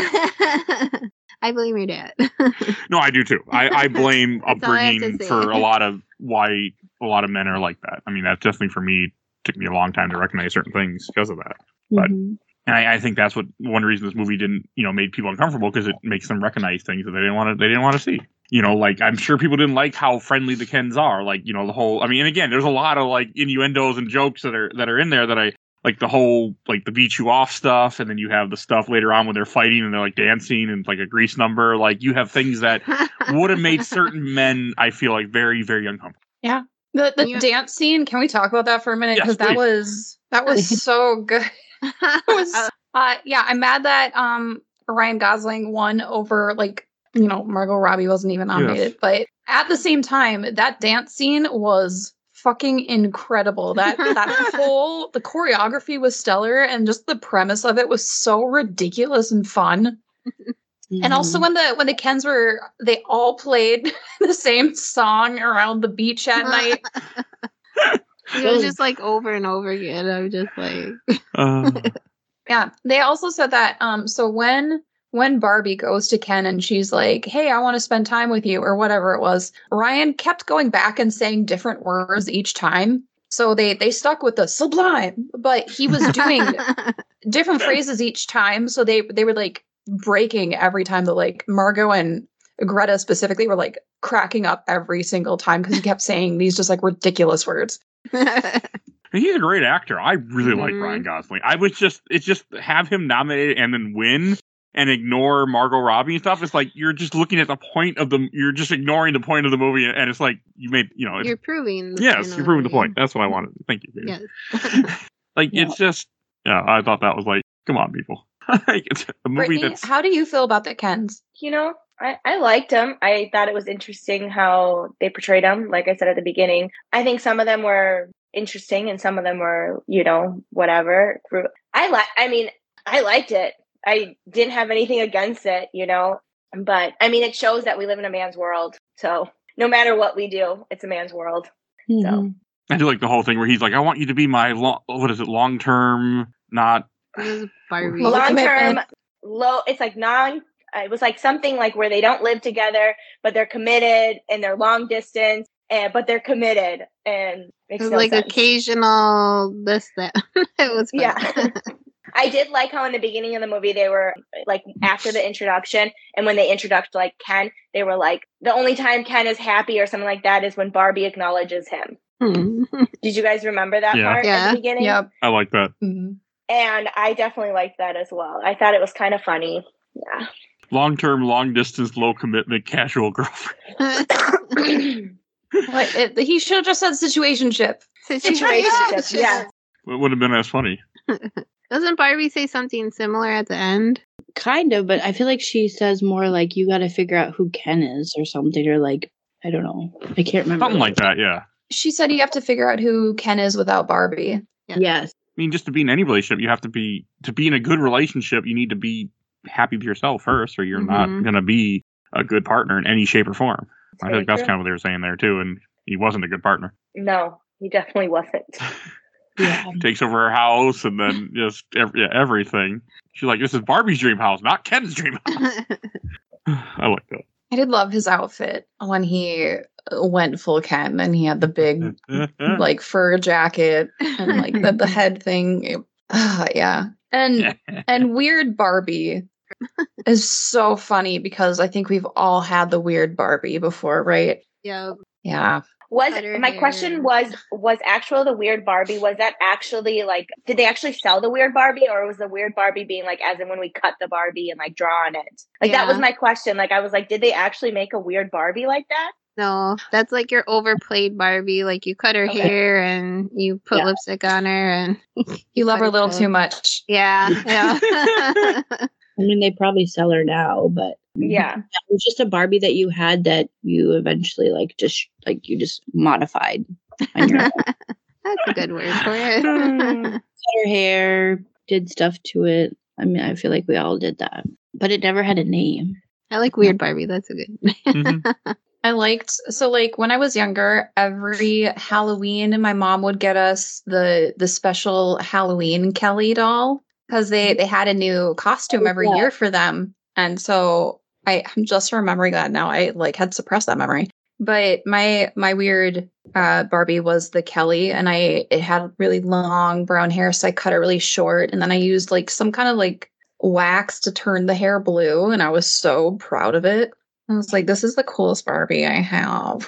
It's okay. I blame your dad. No, I do too. I, I blame That's all I have to upbringing say. for a lot of why a lot of men are like that. I mean, that's definitely for me. Took me a long time to recognize certain things because of that. But Mhm. and I, I think that's what one reason this movie didn't, you know, made people uncomfortable because it makes them recognize things that they didn't want to. They didn't want to see. You know, like I'm sure people didn't like how friendly the Kens are. Like, you know, the whole. I mean, and again, there's a lot of like innuendos and jokes that are that are in there that I like. The whole like the beat you off stuff, and then you have the stuff later on when they're fighting and they're like dancing and like a grease number. Like you have things that would have made certain men, I feel like, very very uncomfortable. The the Yeah. dance scene, can we talk about that for a minute? Yes, Because that please. was that was so good. It was, uh, yeah, I'm mad that um Ryan Gosling won over like you know Margot Robbie wasn't even nominated, Yes. but at the same time, that dance scene was fucking incredible. That that whole the choreography was stellar, and just the premise of it was so ridiculous and fun. And also when the when the Kens were they all played the same song around the beach at night. It was just like over and over again. I'm just like, Uh, Yeah, they also said that. Um, so when when Barbie goes to Ken and she's like, "Hey, I want to spend time with you," or whatever it was, Ryan kept going back and saying different words each time. So they they stuck with the sublime, but he was doing different phrases each time. So they they were like breaking every time. That like Margot and Greta specifically were like cracking up every single time because he kept saying these just like ridiculous words. he's a great actor. I really like Mhm. Ryan Gosling. I was just it's just have him nominated and then win and ignore Margot Robbie and stuff. It's like you're just looking at the point of the you're just ignoring the point of the movie, and it's like you made you know. It's, you're proving. the yes, point you're of proving the movie. point. That's what I wanted. Thank you. Katie. Yes. Like Yeah. it's just yeah. I thought that was like come on, people. Like, it's a movie Brittany, that's how do you feel about the Kens? You know, I, I liked them. I thought it was interesting how they portrayed them. Like I said at the beginning, I think some of them were interesting and some of them were, you know, whatever. I like. I mean, I liked it. I didn't have anything against it, you know. But I mean, it shows that we live in a man's world. So no matter what we do, it's a man's world. Mhm. I do like the whole thing where he's like, I want you to be my long, what is it, long term, not It was Barbie. Well, Long term, commitment. low. It's like non. It was like something like where they don't live together, but they're committed and they're long distance, and but they're committed and It makes was no like sense. occasional this that. It was fun. Yeah. I did like how in the beginning of the movie they were like after the introduction, and when they introduced like Ken, they were like the only time Ken is happy or something like that is when Barbie acknowledges him. Hmm. Did you guys remember that Yeah. part at Yeah. the beginning? Yep. I like that. Mhm. And I definitely liked that as well. I thought it was kind of funny. Yeah. Long-term, long-distance, low-commitment, casual girlfriend. Like, it, he should have just said situationship. Situationship. Yeah. It would have been as funny. Doesn't Barbie say something similar at the end? Kind of, but I feel like she says more like you got to figure out who Ken is or something, or like I don't know. I can't remember. Something like that, yeah. She said you have to figure out who Ken is without Barbie. Yeah. Yes. I mean, just to be in any relationship, you have to be, to be in a good relationship, you need to be happy with yourself first, or you're not Mhm. going to be a good partner in any shape or form. I very think that's true. kind of what they were saying there, too, and he wasn't a good partner. No, he definitely wasn't. Yeah. Takes over her house and then just ev- yeah, everything. She's like, this is Barbie's dream house, not Ken's dream house. I like that. I did love his outfit when he went full Ken and he had the big like fur jacket and like the, the head thing. It- ah, yeah. And and weird Barbie is so funny because I think we've all had the weird Barbie before, right? Yeah. Yeah. Was Cut her my hair. question was was actual the weird Barbie, was that actually like did they actually sell the weird Barbie, or was the weird Barbie being like as in when we cut the Barbie and like draw on it? Like that was Yeah. my question. Like I was like, did they actually make a weird Barbie like that? No, that's like your overplayed Barbie. Like you cut her Okay. hair and you put Yeah. lipstick on her and You love her a little so- too much. yeah, yeah. I mean, they probably sell her now, but Yeah. it was just a Barbie that you had that you eventually like just like you just modified on your own. That's a good word for it. Cut her hair, did stuff to it. I mean, I feel like we all did that, but it never had a name. I like weird Barbie. That's a good. Mhm. I liked so like when I was younger, every Halloween my mom would get us the the special Halloween Kelly doll because they they had a new costume every Yeah. year for them. And so I, I'm just remembering that now. I like had suppressed that memory. But my my weird uh Barbie was the Kelly, and I it had really long brown hair, so I cut it really short, and then I used like some kind of like wax to turn the hair blue, and I was so proud of it. I was like, this is the coolest Barbie I have.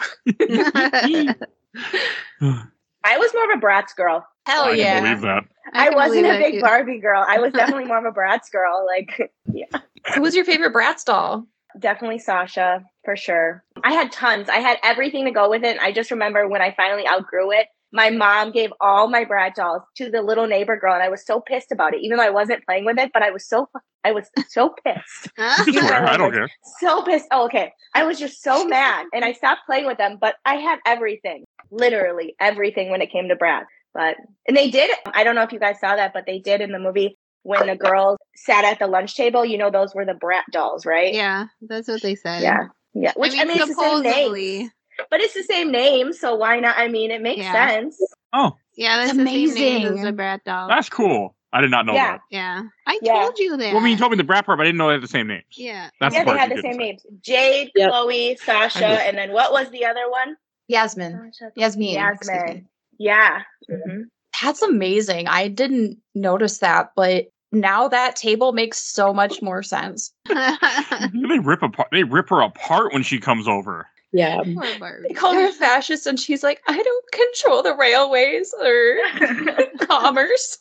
I was more of a Bratz girl. Hell I yeah. can believe that. I, can wasn't believe a it, big too. Barbie girl. I was definitely more of a Bratz girl. Like, yeah, Who was your favorite Bratz doll? definitely Sasha for sure. I had tons. I had everything to go with it. And I just remember when I finally outgrew it, my mom gave all my Bratz dolls to the little neighbor girl, and I was so pissed about it. Even though I wasn't playing with it, but I was so I was so pissed. You can Yeah, swear. I don't like- care. So pissed. Oh, okay. I was just so mad, and I stopped playing with them. But I had everything, literally everything, when it came to Bratz. But and they did. I don't know if you guys saw that, but they did in the movie when the girls sat at the lunch table. You know, those were the Brat dolls, right? Yeah, that's what they said. yeah, yeah. Which I mean, it's the same name, but it's the same name, so why not? I mean, it makes Yeah. sense. Oh, Yeah, that's It's the same name as amazing. the Brat doll. that's cool. I did not know Yeah. that. Yeah, I Yeah. told you that. Well, I mean, you told me the brat part, but I didn't know they had the same names. Yeah. That's Yeah, the they part had you the didn't same say. names: Jade, Yep. Chloe, Sasha, I know. and then what was the other one? Yasmin. Yasmin. excuse me. Yasmin. Yeah. Mhm. That's amazing. I didn't notice that, but now that table makes so much more sense. They rip apart. They rip her apart when she comes over. Yeah. Poor Barbie. They call her a fascist, and she's like, I don't control the railways or commerce.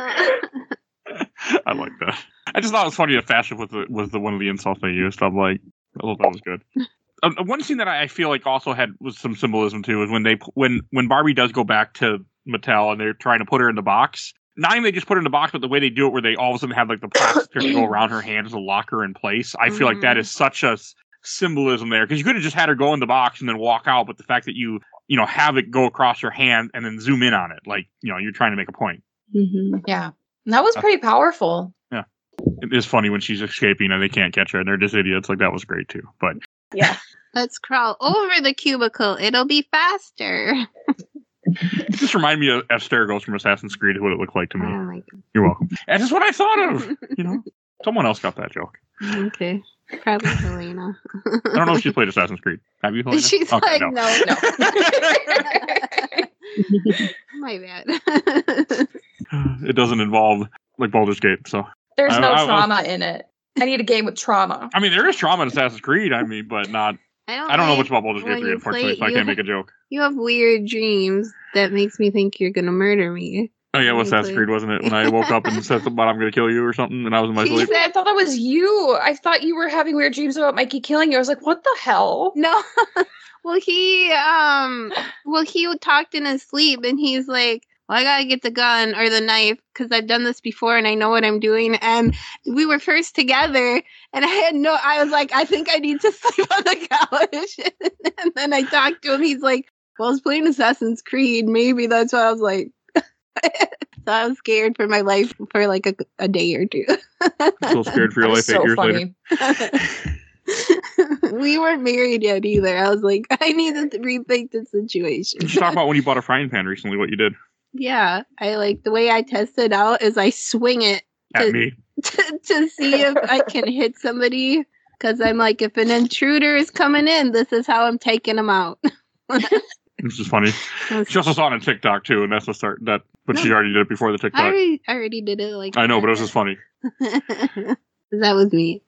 I like that. I just thought it was funny that fashion was the, was the one of the insults they used. I'm like, I thought that was good. Um, one scene that I feel like also had was some symbolism too is when they when when Barbie does go back to Mattel and they're trying to put her in the box. Not even they just put her in the box, but the way they do it, where they all of a sudden have like the plastic to go around her hands to lock her in place. I feel like that is such a s- symbolism there, because you could have just had her go in the box and then walk out, but the fact that you you know have it go across her hand and then zoom in on it, like you know you're trying to make a point. Mm-hmm. Yeah. And that was pretty powerful. It is funny when she's escaping and they can't catch her and they're just idiots. Like that was great too. But Yeah. Let's crawl over the cubicle. It'll be faster. it just reminded me of Astergos from Assassin's Creed, what it looked like to Oh me. my You're welcome. That's just what I thought of. You know, someone else got that joke. god. Okay. Probably Helena. I don't know if she's played Assassin's Creed. Have you, Helena? She's Okay, like, no. no, No. My bad. It doesn't involve like Baldur's Gate. So There's I- no I- I- trauma in it. I need a game with trauma. I mean, there is trauma in Assassin's Creed. I mean, but not. I don't, I don't know like much about Baldur's Gate when three, you unfortunately, play- so I you can't ha- make a joke. You have weird dreams that makes me think you're gonna murder me. Oh yeah, it was When you Assassin's play- Creed, wasn't it? When I woke up and said something about I'm going to kill you or something, and I was in my He sleep. said- I thought that was you. I thought you were having weird dreams about Mikey killing you. I was like, what the hell? No. Well, he um, well, he talked in his sleep, and he's like, "Well, I gotta get the gun or the knife because I've done this before and I know what I'm doing." And we were first together, and I had no. I was like, "I think I need to sleep on the couch." And then I talked to him. He's like, "Well, I was playing Assassin's Creed. Maybe that's why." I was like, so I was scared for my life for like a, a day or two. So scared for your That life is eight so years funny. later. We weren't married yet either. I was like, I needed to rethink the situation. You should talk about when you bought a frying pan recently, what you did. Yeah, I like the way I test it out is I swing it At To- me. to, to see if I can hit somebody. Because I'm like, if an intruder is coming in, this is how I'm taking them out. This is funny. She also saw it on TikTok too, and that's the start. That, but she No. already did it before the I TikTok. already, I already did it. Like I know, but it was just funny. that was me.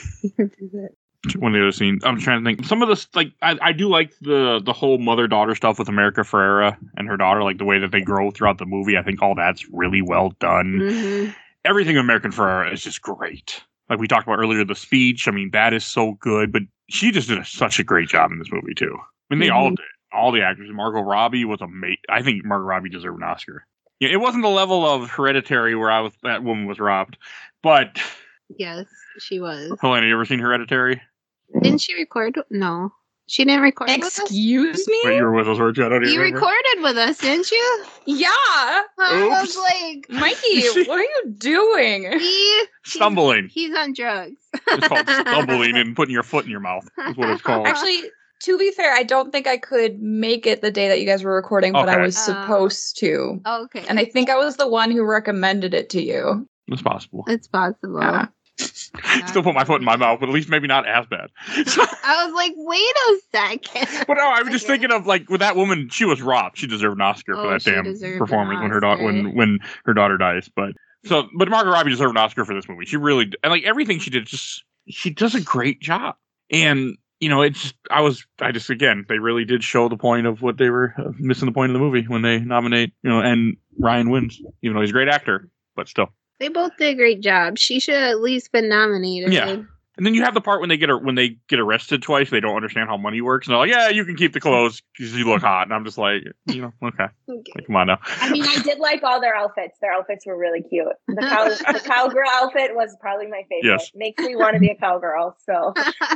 One of the other scenes, I'm trying to think. Some of this, like, I, I do like the the whole mother daughter stuff with America Ferrera and her daughter, like the way that they grow throughout the movie. I think all that's really well done. Mhm. Everything American Ferrera is just great. Like we talked about earlier, the speech. I mean, that is so good. But she just did a, such a great job in this movie too. I mean, they all did. All the actors. Margot Robbie was amazing. I think Margot Robbie deserved an Oscar. Yeah, it wasn't the level of Hereditary where I was that woman was robbed, but Yes, she was. Helena, you ever seen Hereditary? Didn't she record? No, she didn't record with us. Excuse me? Wait, you were with us, weren't you? I don't even You remember. recorded with us, didn't you? Yeah. I was Oops. like, Mikey, what are you doing? he Stumbling. He's on drugs. It's called stumbling and putting your foot in your mouth. That's what it's called. Actually, to be fair, I don't think I could make it the day that you guys were recording, but I Okay. was Oh. supposed to. Okay, And I think I was the one who recommended it to you. It's possible. it's possible. Yeah. Still put my foot in my mouth, but at least maybe not as bad. So, I was like, wait a second. but no, I was just thinking of like with that woman, she was robbed. She deserved an Oscar for Oh, that she damn deserved an performance when her daughter Oscar. when when her daughter dies. But so, but Margot Robbie deserved an Oscar for this movie. She really and like everything she did, just she does a great job. And you know, it's I was I just again they really did show the point of what they were uh, missing the point of the movie when they nominate you know and Ryan wins, even though he's a great actor, but still. They both did a great job. She should have at least been nominated. Yeah. And then you have the part when they get when they get arrested twice. They don't understand how money works, and they're like, "Yeah, you can keep the clothes because you look hot." And I'm just like, you know, okay, Okay. like, come on now. I mean, I did like all their outfits. Their outfits were really cute. The cow, the cowgirl outfit was probably my favorite. Yes. Makes me want to be a cowgirl. So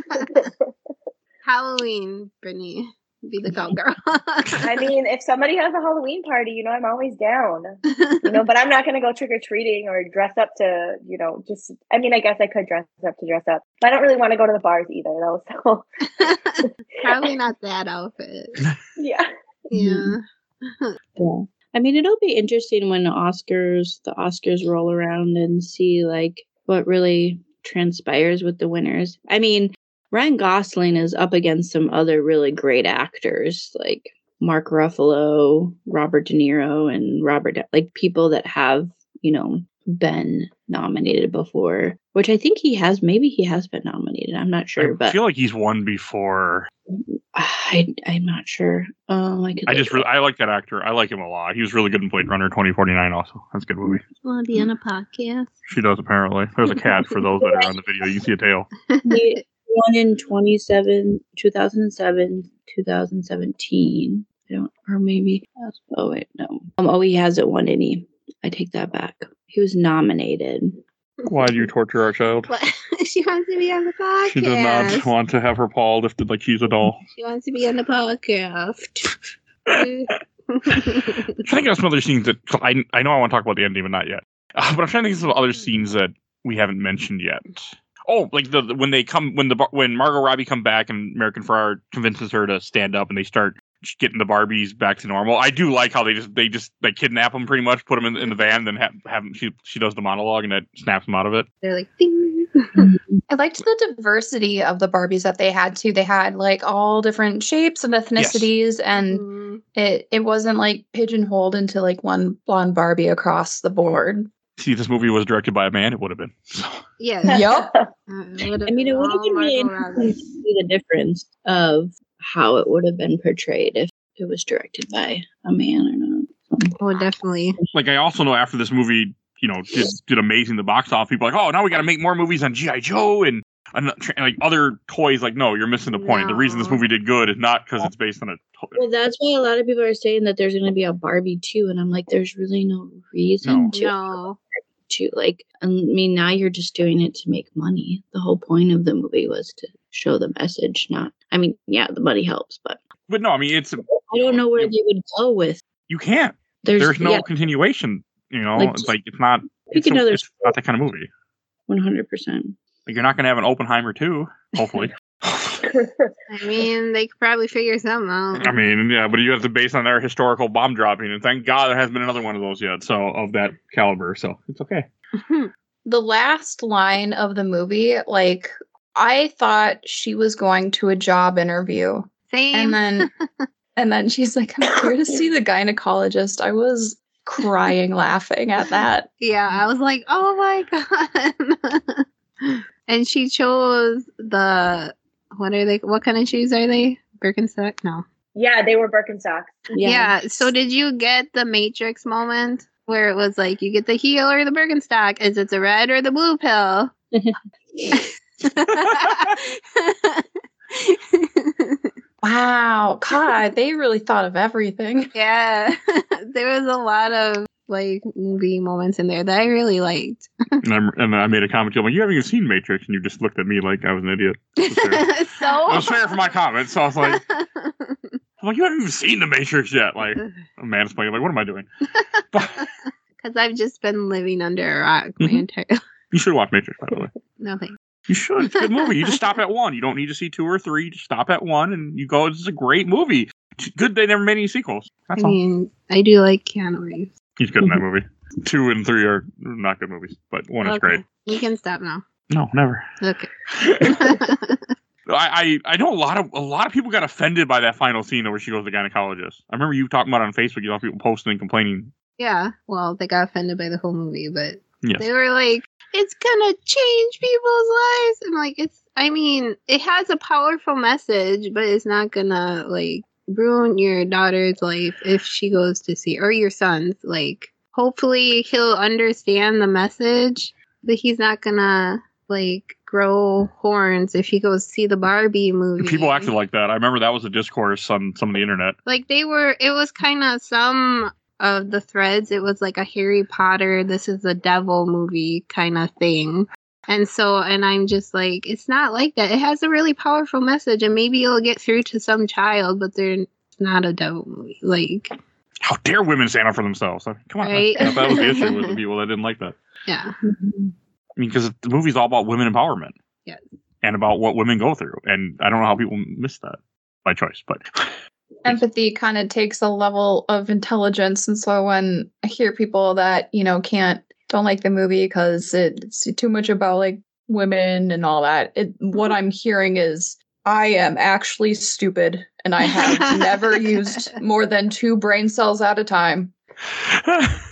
Halloween, Brittany. Be the cowgirl. I mean, if somebody has a Halloween party, you know, I'm always down. You know, but I'm not going to go trick or treating or dress up to, you know, just. I mean, I guess I could dress up to dress up, but I don't really want to go to the bars either, though. So Probably not that outfit. yeah. Yeah. Yeah. I mean, it'll be interesting when the Oscars, the Oscars roll around and see like what really transpires with the winners. I mean, Ryan Gosling is up against some other really great actors like Mark Ruffalo, Robert De Niro, and Robert, like people that have, you know, been nominated before, which I think he has. Maybe he has been nominated. I'm not sure, I but feel like he's won before. I, I'm not sure. Um, I could. I look just it really, up. I like that actor. I like him a lot. He was really good in Blade Runner twenty forty-nine. Also, that's a good movie. Want to be on a podcast? She does apparently. There's a cat for those that are on the video. You can see a tail. He won in twenty-seven, two thousand seven, two thousand seventeen. I don't, or maybe. Oh wait, no. Um, oh, he hasn't won any. I take that back. He was nominated. Why do you torture our child? What? She wants to be on the podcast. She does not want to have her paw lifted like she's a doll. She wants to be on the podcast. I think of some other scenes that I I know I want to talk about the ending, but not yet. Uh, but I'm trying to think of some other scenes that we haven't mentioned yet. Oh, like the, the when they come when the when Margot Robbie come back and American Ferrera convinces her to stand up and they start getting the Barbies back to normal. I do like how they just they just like kidnap them pretty much, put them in, in the van, then have, have them, she she does the monologue and that snaps them out of it. They're like, ding. I liked the diversity of the Barbies that they had too. They had like all different shapes and ethnicities, and Mm. it it wasn't like pigeonholed into like one blonde Barbie across the board. See, if this movie was directed by a man, it would have been. So. Yeah. Yup. Uh, I mean, it would have been really Margot interesting Robbie. to see the difference of how it would have been portrayed if it was directed by a man or not. So, Oh, definitely. Like, I also know after this movie, you know, did, did amazing at the box office, people are like, oh, now we got to make more movies on G I. Joe and, and like other toys. Like, no, you're missing the point. The reason this No. movie did good is not because it's based on a toy. well, that's why a lot of people are saying that there's going to be a Barbie too, and I'm like, there's really no reason No. to. No. To like, I mean, now you're just doing it to make money. The whole point of the movie was to show the message, not. I mean, yeah, the money helps, but But no, I mean, it's I don't know where they would go with. you can't. There's, There's no yeah, continuation. You know, Like, it's like it's not. pick It's, so- another it's not that kind of movie. one hundred percent. Like, you're not going to have an Oppenheimer too. Hopefully. I mean, they could probably figure something out. I mean, yeah, but you have to base on their historical bomb dropping, and thank God there hasn't been another one of those yet. So of that caliber, so it's okay. The last line of the movie, like, I thought she was going to a job interview. Same. And then and then she's like, I'm here to see the gynecologist. I was crying laughing at that. Yeah, I was like, oh my god. And she chose the what are they? What kind of shoes are they? Birkenstock? No. Yeah, they were Birkenstocks. Yeah. So did you get the Matrix moment where it was like you get the heel or the Birkenstock? Is it the red or the blue pill? Wow. God, they really thought of everything. Yeah. There was a lot of like movie moments in there that I really liked. And, I'm, and I made a comment to him like, you haven't even seen Matrix, and you just looked at me like I was an idiot. It was fair. So It was fair for my comment, so I was like, I'm like, you haven't even seen the Matrix yet. Like, a man is playing. Like, what am I doing? But because I've just been living under a rock my Mhm. entire you should watch Matrix, by the way. nothing. You should. It's a good movie. You just stop at one. You don't need to see two or three. Just stop at one, and you go. This is a great movie. It's good they never made any sequels. That's I all. mean, I do like Keanu Reeves. He's good in that movie. Two and three are not good movies, but one is Okay. great. We can stop now. No, never. Okay. I, I I know a lot of a lot of people got offended by that final scene where she goes to the gynecologist. I remember you talking about it on Facebook. You saw people posting and complaining. Yeah. Well, they got offended by the whole movie, but Yes. they were like, it's gonna change people's lives. I'm like, it's, I mean, it has a powerful message, but it's not gonna, like, ruin your daughter's life if she goes to see, or your son's. Like, hopefully he'll understand the message, but he's not gonna, like, grow horns if he goes see the Barbie movie. People acted like that. I remember that was a discourse on some of the internet. Like, they were, it was kind of some of the threads, it was like a Harry Potter, this is a devil movie kind of thing. And so, and I'm just like, it's not like that. It has a really powerful message, and maybe it'll get through to some child, but they're it's not a devil movie. Like, How dare women stand up for themselves? I mean, come on. Right? That, that was the issue with the people that didn't like that. yeah. I mean, because the movie's all about women empowerment. Yes. And about what women go through. And I don't know how people miss that by choice, but Empathy kind of takes a level of intelligence. And so when I hear people that, you know, can't, don't like the movie because it's too much about like women and all that, it, what I'm hearing is, I am actually stupid and I have never used more than two brain cells at a time. I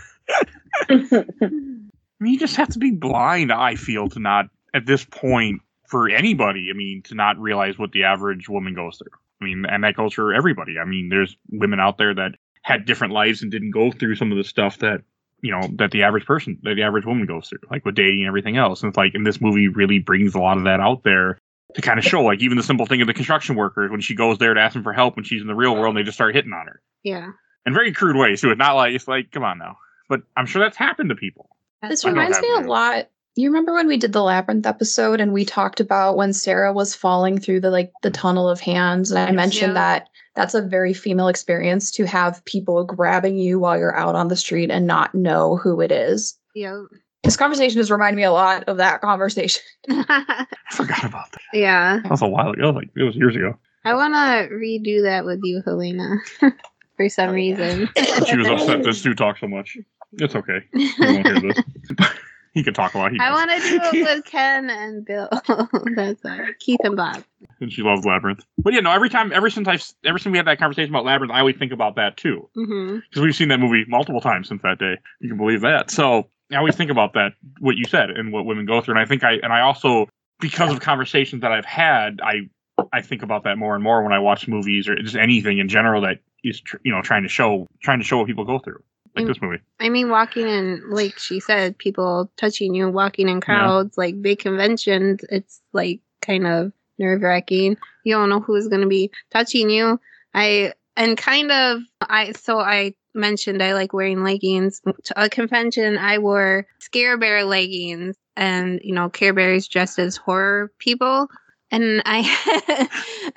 mean, you just have to be blind, I feel, to not, at this point, for anybody, I mean, to not realize what the average woman goes through. I mean, and that goes for everybody. I mean, there's women out there that had different lives and didn't go through some of the stuff that, you know, that the average person, that the average woman goes through, like with dating and everything else. And it's like, and this movie really brings a lot of that out there to kind of show, like, even the simple thing of the construction workers, when she goes there to ask them for help when she's in the real world, and they just start hitting on her. Yeah. In very crude ways, too. It's not like, it's like, come on now. But I'm sure that's happened to people. This I know reminds that me a movie. lot. You remember when we did the Labyrinth episode and we talked about when Sarah was falling through the like the tunnel of hands, and I mentioned Yeah. that that's a very female experience to have people grabbing you while you're out on the street and not know who it is. Yeah. This conversation has reminded me a lot of that conversation. I forgot about that. Yeah. That was a while ago. Like, it was years ago. I want to redo that with you, Helena, for some reason. She was upset that Stu talked so much. It's okay. He won't hear this. He can talk a lot. He I does. want to do it with Ken and Bill. That's uh, Keith and Bob. And she loves Labyrinth. But yeah, no, every time, ever since I've, ever since we had that conversation about Labyrinth, I always think about that too. Mm-hmm. Because we've seen that movie multiple times since that day. You can believe that. So I always think about that, what you said and what women go through. And I think I, and I also, because of conversations that I've had, I, I think about that more and more when I watch movies or just anything in general that is, tr- you know, trying to show, trying to show what people go through. Like Mm. this movie. I mean, walking in, like she said, people touching you, walking in crowds, yeah. like big conventions, it's like kind of nerve wracking. You don't know who's going to be touching you. I, and kind of, I, so I mentioned I like wearing leggings. To a convention, I wore Scare Bear leggings, and, you know, Care Bears dressed as horror people. And I,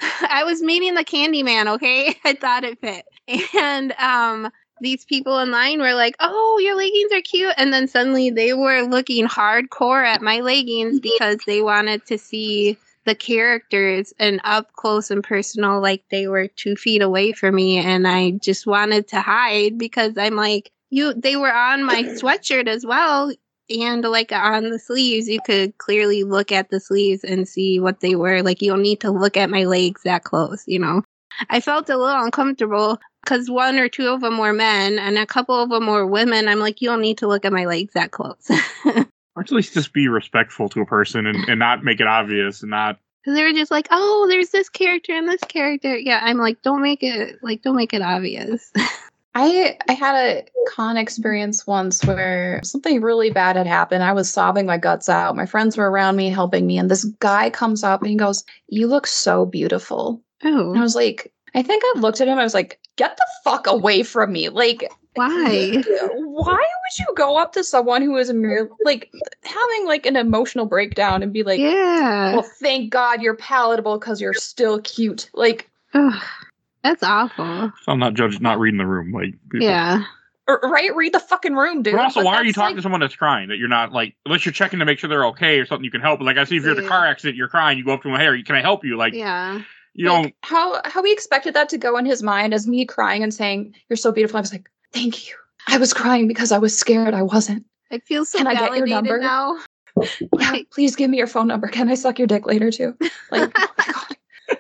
I was meeting the Candyman, okay? I thought it fit. And, um, these people in line were like, oh, your leggings are cute. And then suddenly they were looking hardcore at my leggings because they wanted to see the characters and up close and personal, like they were two feet away from me. And I just wanted to hide because I'm like, you, they were on my sweatshirt as well. And like on the sleeves, you could clearly look at the sleeves and see what they were. Like, you don't need to look at my legs that close, you know? I felt a little uncomfortable because one or two of them were men and a couple of them were women. I'm like, you don't need to look at my legs that close. Or at least just be respectful to a person and, and not make it obvious and not. Because they were just like, oh, there's this character and this character. Yeah, I'm like, don't make it like, don't make it obvious. I I had a con experience once where something really bad had happened. I was sobbing my guts out. My friends were around me helping me, and this guy comes up and he goes, "You look so beautiful." Oh, and I was like, I think I looked at him. I was like, "Get the fuck away from me!" Like, why? Why would you go up to someone who is a mere like having like an emotional breakdown and be like, yeah, well, thank God you're palatable because you're still cute. Like, ugh, that's awful. So I'm not judging, not reading the room. Like, people. Yeah. Or, right? Read the fucking room, dude. But also, but why are you talking like, to someone that's crying? That you're not like, unless you're checking to make sure they're okay or something you can help. But like, I see if you're at a car accident, you're crying, you go up to them, hey, can I help you? Like, yeah. You like, don't. How how he expected that to go in his mind as me crying and saying, "You're so beautiful." I was like, "Thank you." I was crying because I was scared. I wasn't. I feel so Can I validated get your number? now. Yeah, please give me your phone number. Can I suck your dick later too? Like, oh my God.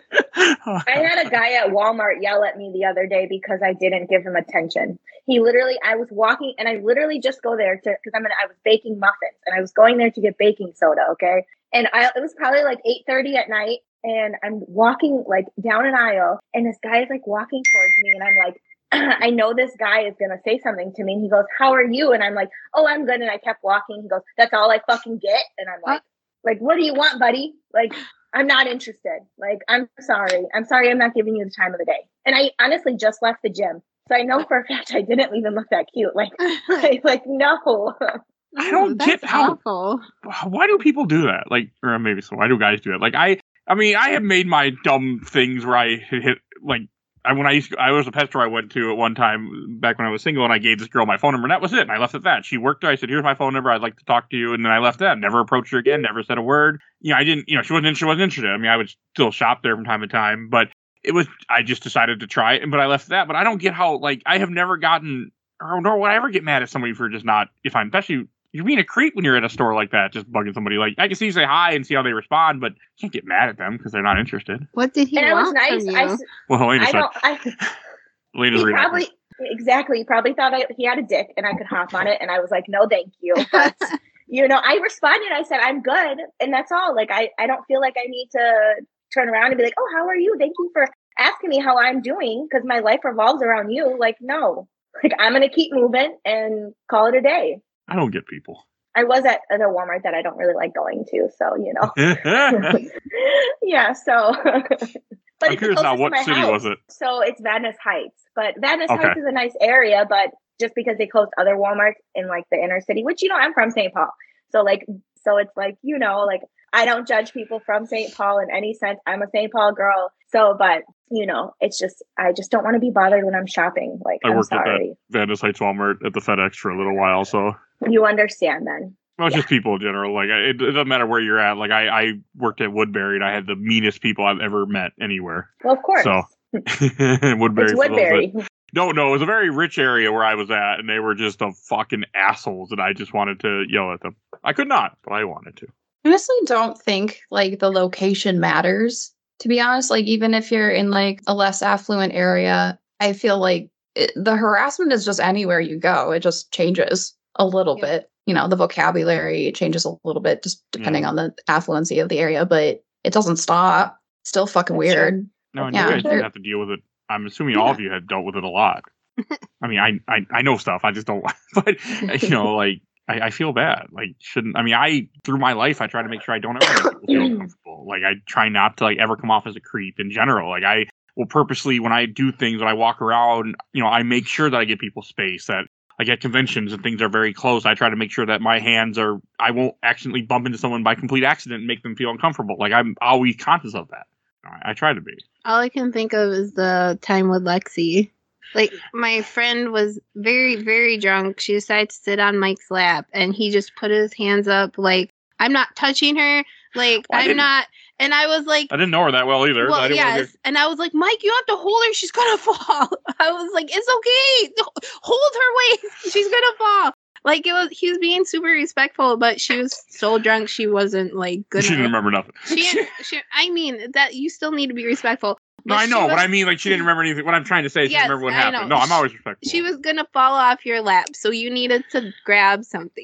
I had a guy at Walmart yell at me the other day because I didn't give him attention. He literally, I was walking and I literally just go there to, because I'm gonna, I was baking muffins and I was going there to get baking soda, okay? And I, it was probably like eight thirty at night and I'm walking like down an aisle and this guy is like walking towards me and I'm like, I know this guy is going to say something to me. And he goes, "How are you?" And I'm like, "Oh, I'm good." And I kept walking. He goes, "That's all I fucking get." And I'm like, like, what do you want, buddy? Like, I'm not interested. Like, I'm sorry. I'm sorry. I'm not giving you the time of the day. And I honestly just left the gym. So I know for a fact I didn't even look that cute. Like, like, like no. I don't That's get how, awful. why do people do that? Like, or maybe so, why do guys do it? Like, I, I mean, I have made my dumb things where I hit, hit like, I, when I used to, I was a pet store I went to at one time back when I was single and I gave this girl my phone number and that was it. And I left it at that. She worked there. I said, "Here's my phone number. I'd like to talk to you." And then I left that. Never approached her again. Never said a word. You know, I didn't, you know, she wasn't, she wasn't interested. I mean, I would still shop there from time to time, but it was, I just decided to try it. But I left that. But I don't get how, like, I have never gotten, or nor would I ever get mad at somebody for just not, if I'm, especially, you're being a creep when you're at a store like that, just bugging somebody. Like, I can see you say hi and see how they respond, but you can't get mad at them because they're not interested. What did he and want it was nice. from I, you? s- Well, Helena I said, don't, I, Lena's he reading. probably, exactly. He probably thought I, he had a dick and I could hop on it. And I was like, "No, thank you." But, you know, I responded. I said, "I'm good." And that's all. Like, I, I don't feel like I need to turn around and be like, "Oh, how are you? Thank you for asking me how I'm doing." Because my life revolves around you. Like, no, like I'm going to keep moving and call it a day. I don't get people. I was at, at a Walmart that I don't really like going to. So, you know, yeah. So, but I'm it's curious now, closest to what my city house. was it? So it's Venice Heights, but Venice Okay. Heights is a nice area, but just because they closed other Walmarts in like the inner city, which, you know, I'm from Saint Paul. So like, so it's like, you know, like I don't judge people from Saint Paul in any sense. I'm a Saint Paul girl. So, but you know, it's just, I just don't want to be bothered when I'm shopping. Like, I I'm worked at sorry. that Venice Heights Walmart at the FedEx for a little while, so. You understand then. Well, it's Yeah. just people in general. Like, it, it doesn't matter where you're at. Like, I, I worked at Woodbury, and I had the meanest people I've ever met anywhere. Well, of course. So, Woodbury. It's for those that Woodbury. don't know, it was a very rich area where I was at, and they were just a fucking assholes, and I just wanted to yell at them. I could not, but I wanted to. I honestly don't think like the location matters. To be honest, like even if you're in like a less affluent area, I feel like it, the harassment is just anywhere you go. It just changes a little Yeah. bit. you know, the vocabulary changes a little bit just depending Yeah. on the affluency of the area, but it doesn't stop. Still fucking That's weird. No, and Yeah, you guys they're- have to deal with it. I'm assuming all of you have dealt with it a lot. I mean, I, I, I know stuff. I just don't. But you know, like I, I feel bad. Like shouldn't. I mean, I through my life, I try to make sure I don't ever make people feel uncomfortable. Like I try not to like ever come off as a creep in general. Like I will purposely when I do things when I walk around, you know, I make sure that I give people space. That like at conventions and things are very close. I try to make sure that my hands are. I won't accidentally bump into someone by complete accident and make them feel uncomfortable. Like I'm always conscious of that. I, I try to be. All I can think of is the time with Lexi. Like, my friend was very, very drunk. She decided to sit on Mike's lap, and he just put his hands up, like, I'm not touching her. Like, Well, I I'm didn't- not. And I was like, I didn't know her that well either. so I well, didn't wanna yes. And I was like, Mike, you have to hold her. She's going to fall. I was like, it's okay. Hold her waist. She's going to fall. Like, it was, he was being super respectful, but she was so drunk, she wasn't, like, get- gonna. She didn't remember nothing. She, she, I mean, that you still need to be respectful. No, I she know, was- but I mean, like, she didn't remember anything. What I'm trying to say is she Yes, didn't remember what I happened. know. No, I'm always respectful. She was gonna fall off your lap, so you needed to grab something.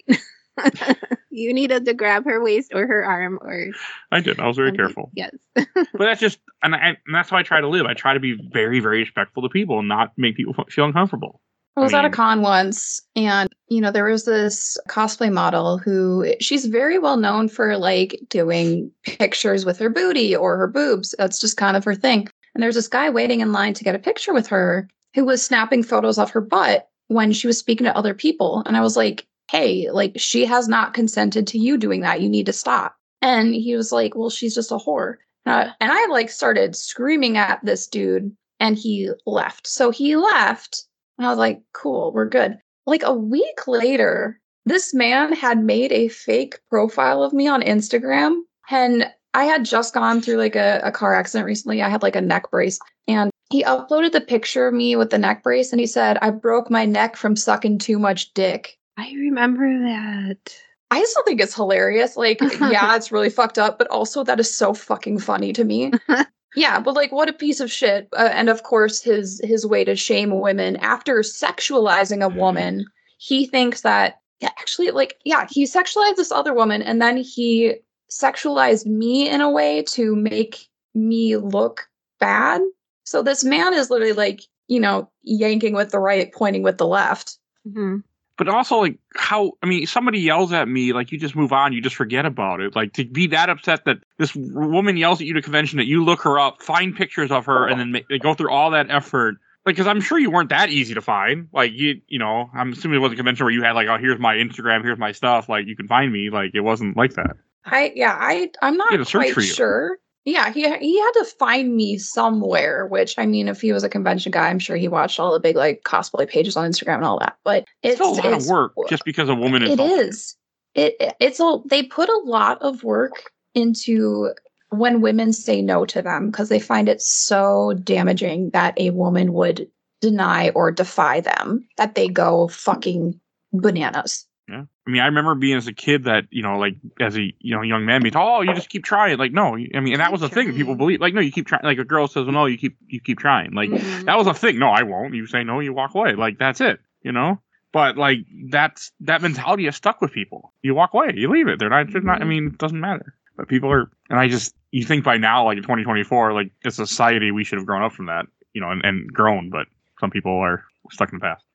You needed to grab her waist or her arm or. I did. I was very something. careful. Yes. But that's just, and, I, and that's how I try to live. I try to be very, very respectful to people and not make people feel uncomfortable. I was I at a mean- con once, and you know there was this cosplay model who she's very well known for like doing pictures with her booty or her boobs. That's just kind of her thing. And there's this guy waiting in line to get a picture with her who was snapping photos of her butt when she was speaking to other people. And I was like, "Hey, like she has not consented to you doing that. You need to stop." And he was like, "Well, she's just a whore." Uh, and I like started screaming at this dude, and he left. So he left. And I was like, cool, we're good. Like a week later, this man had made a fake profile of me on Instagram. And I had just gone through like a, a car accident recently. I had like a neck brace. And he uploaded the picture of me with the neck brace. And he said, I broke my neck from sucking too much dick. I remember that. I still think it's hilarious. Like, yeah, it's really fucked up. But also that is so fucking funny to me. Yeah, but like, what a piece of shit! Uh, and of course, his his way to shame women after sexualizing a woman, he thinks that yeah, actually, like, yeah, he sexualized this other woman, and then he sexualized me in a way to make me look bad. So this man is literally like, you know, yanking with the right, pointing with the left. Mm-hmm. But also, like, how, I mean, somebody yells at me, like, you just move on, you just forget about it. Like, to be that upset that this woman yells at you to convention, that you look her up, find pictures of her, and then make, they go through all that effort. Like, because I'm sure you weren't that easy to find. Like, you you know, I'm assuming it wasn't a convention where you had, like, oh, here's my Instagram, here's my stuff, like, you can find me. Like, it wasn't like that. I, yeah, I, I'm He not had to search quite for you. sure. Yeah, he he had to find me somewhere, which I mean, if he was a convention guy, I'm sure he watched all the big like cosplay pages on Instagram and all that. But it's It's still a lot it's, of work just because a woman is. It is. It it- it's a they put a lot of work into when women say no to them because they find it so damaging that a woman would deny or defy them that they go fucking bananas. Yeah. I mean, I remember being as a kid that, you know, like as a you know young man, be told, oh, you just keep trying. Like, no, I mean, and that was the thing. People believe, like, no, you keep trying. Like a girl says, well, no, you keep you keep trying. Like Mhm. that was a thing. No, I won't. You say no, you walk away. Like that's it. You know. But like that's that mentality is stuck with people. You walk away. You leave it. They're not. They're not. I mean, it doesn't matter. But people are, and I just you think by now, like in twenty twenty-four, like as a society, we should have grown up from that. You know, and, and grown. But some people are stuck in the past.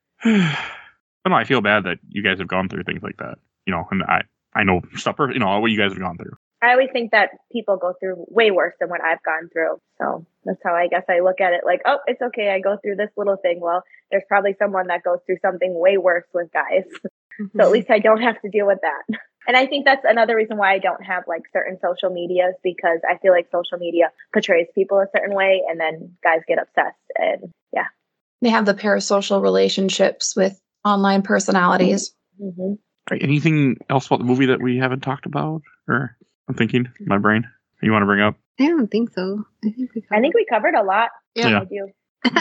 But no, I feel bad that you guys have gone through things like that. You know, and I, I know stuff, you know, what you guys have gone through. I always think that people go through way worse than what I've gone through. So that's how I guess I look at it. Like, oh, it's okay. I go through this little thing. Well, there's probably someone that goes through something way worse with guys. So at least I don't have to deal with that. And I think that's another reason why I don't have like certain social medias, because I feel like social media portrays people a certain way and then guys get obsessed. And yeah. They have the parasocial relationships with online personalities. Mm-hmm. Right, anything else about the movie that we haven't talked about? Or I'm thinking, in my brain, you want to bring up? I don't think so. I think we. I think we covered a lot. Yeah. I do.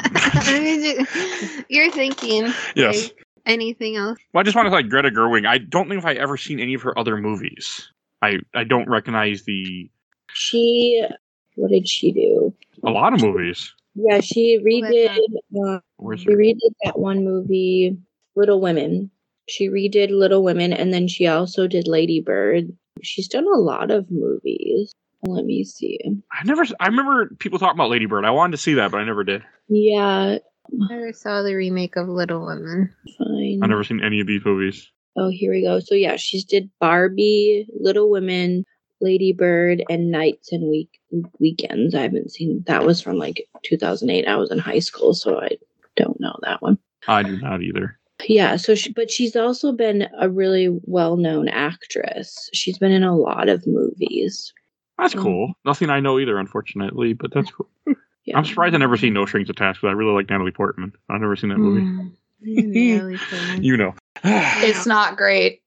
You're thinking. Yes. Like, anything else? Well, I just want to like Greta Gerwig. I don't think if I ever seen any of her other movies. I I don't recognize the She, what did she do? a lot of movies. Yeah, she redid. Uh, Where's she her? redid that one movie, Little Women. She redid Little Women, and then she also did Lady Bird. She's done a lot of movies. Let me see. I never. I remember people talking about Lady Bird. I wanted to see that, but I never did. Yeah. I never saw the remake of Little Women. Fine. I've never seen any of these movies. Oh, here we go. So yeah, she's did Barbie, Little Women, Lady Bird, and Nights and Week Weekends. I haven't seen that. Was from like two thousand eight. I was in high school, so I don't know that one. I do not either. Yeah, so she, but she's also been a really well-known actress. She's been in a lot of movies. That's Um, cool. Nothing I know either, unfortunately, but that's cool. Yeah. I'm surprised I never seen No Strings Attached, but I really like Natalie Portman. I've never seen that movie. Mm. Natalie Portman. You know. It's not great.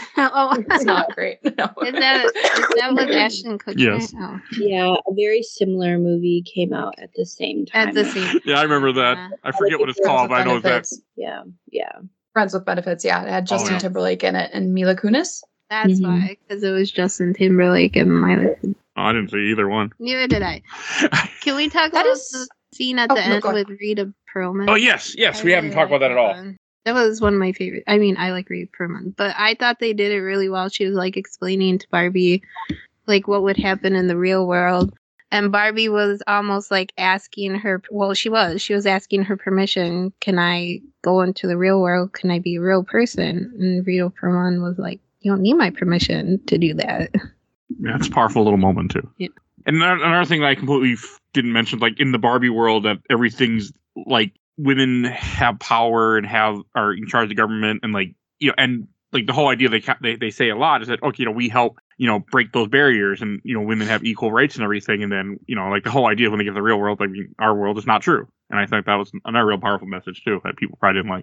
Oh, It's not great. No. Is that is that with Ashton Kutcher? Yes. Oh. Yeah, a very similar movie came out at the same time. At the same. Yeah, I remember that. Yeah. I forget what it's called, but I know it's that. Benefits. Yeah, yeah. Friends with Benefits, yeah. It had Justin yeah. Timberlake in it and Mila Kunis. That's Mhm. why, because it was Justin Timberlake and Miley. Oh, I didn't see either one. Neither did I. Can we talk That about is- the scene at Oh, the no, end go ahead. with Rita Perlman? Oh, yes, yes. I We haven't really talked about like that at all. one. That was one of my favorite. I mean, I like Rita Perlman, but I thought they did it really well. She was like explaining to Barbie, like what would happen in the real world, and Barbie was almost like asking her. Well, she was. She was asking her permission. Can I go into the real world? Can I be a real person? And Rita Perlman was like, "You don't need my permission to do that." Yeah, it's a powerful little moment, too. Yeah. And another, another thing that I completely f- didn't mention, like in the Barbie world, that everything's like women have power and have are in charge of the government, and like you know, and like the whole idea they ca- they they say a lot is that okay, you know, we help you know break those barriers, and you know, women have equal rights and everything, and then you know, like the whole idea when they get to the real world, like our world is not true, and I think that was another real powerful message too that people probably didn't like.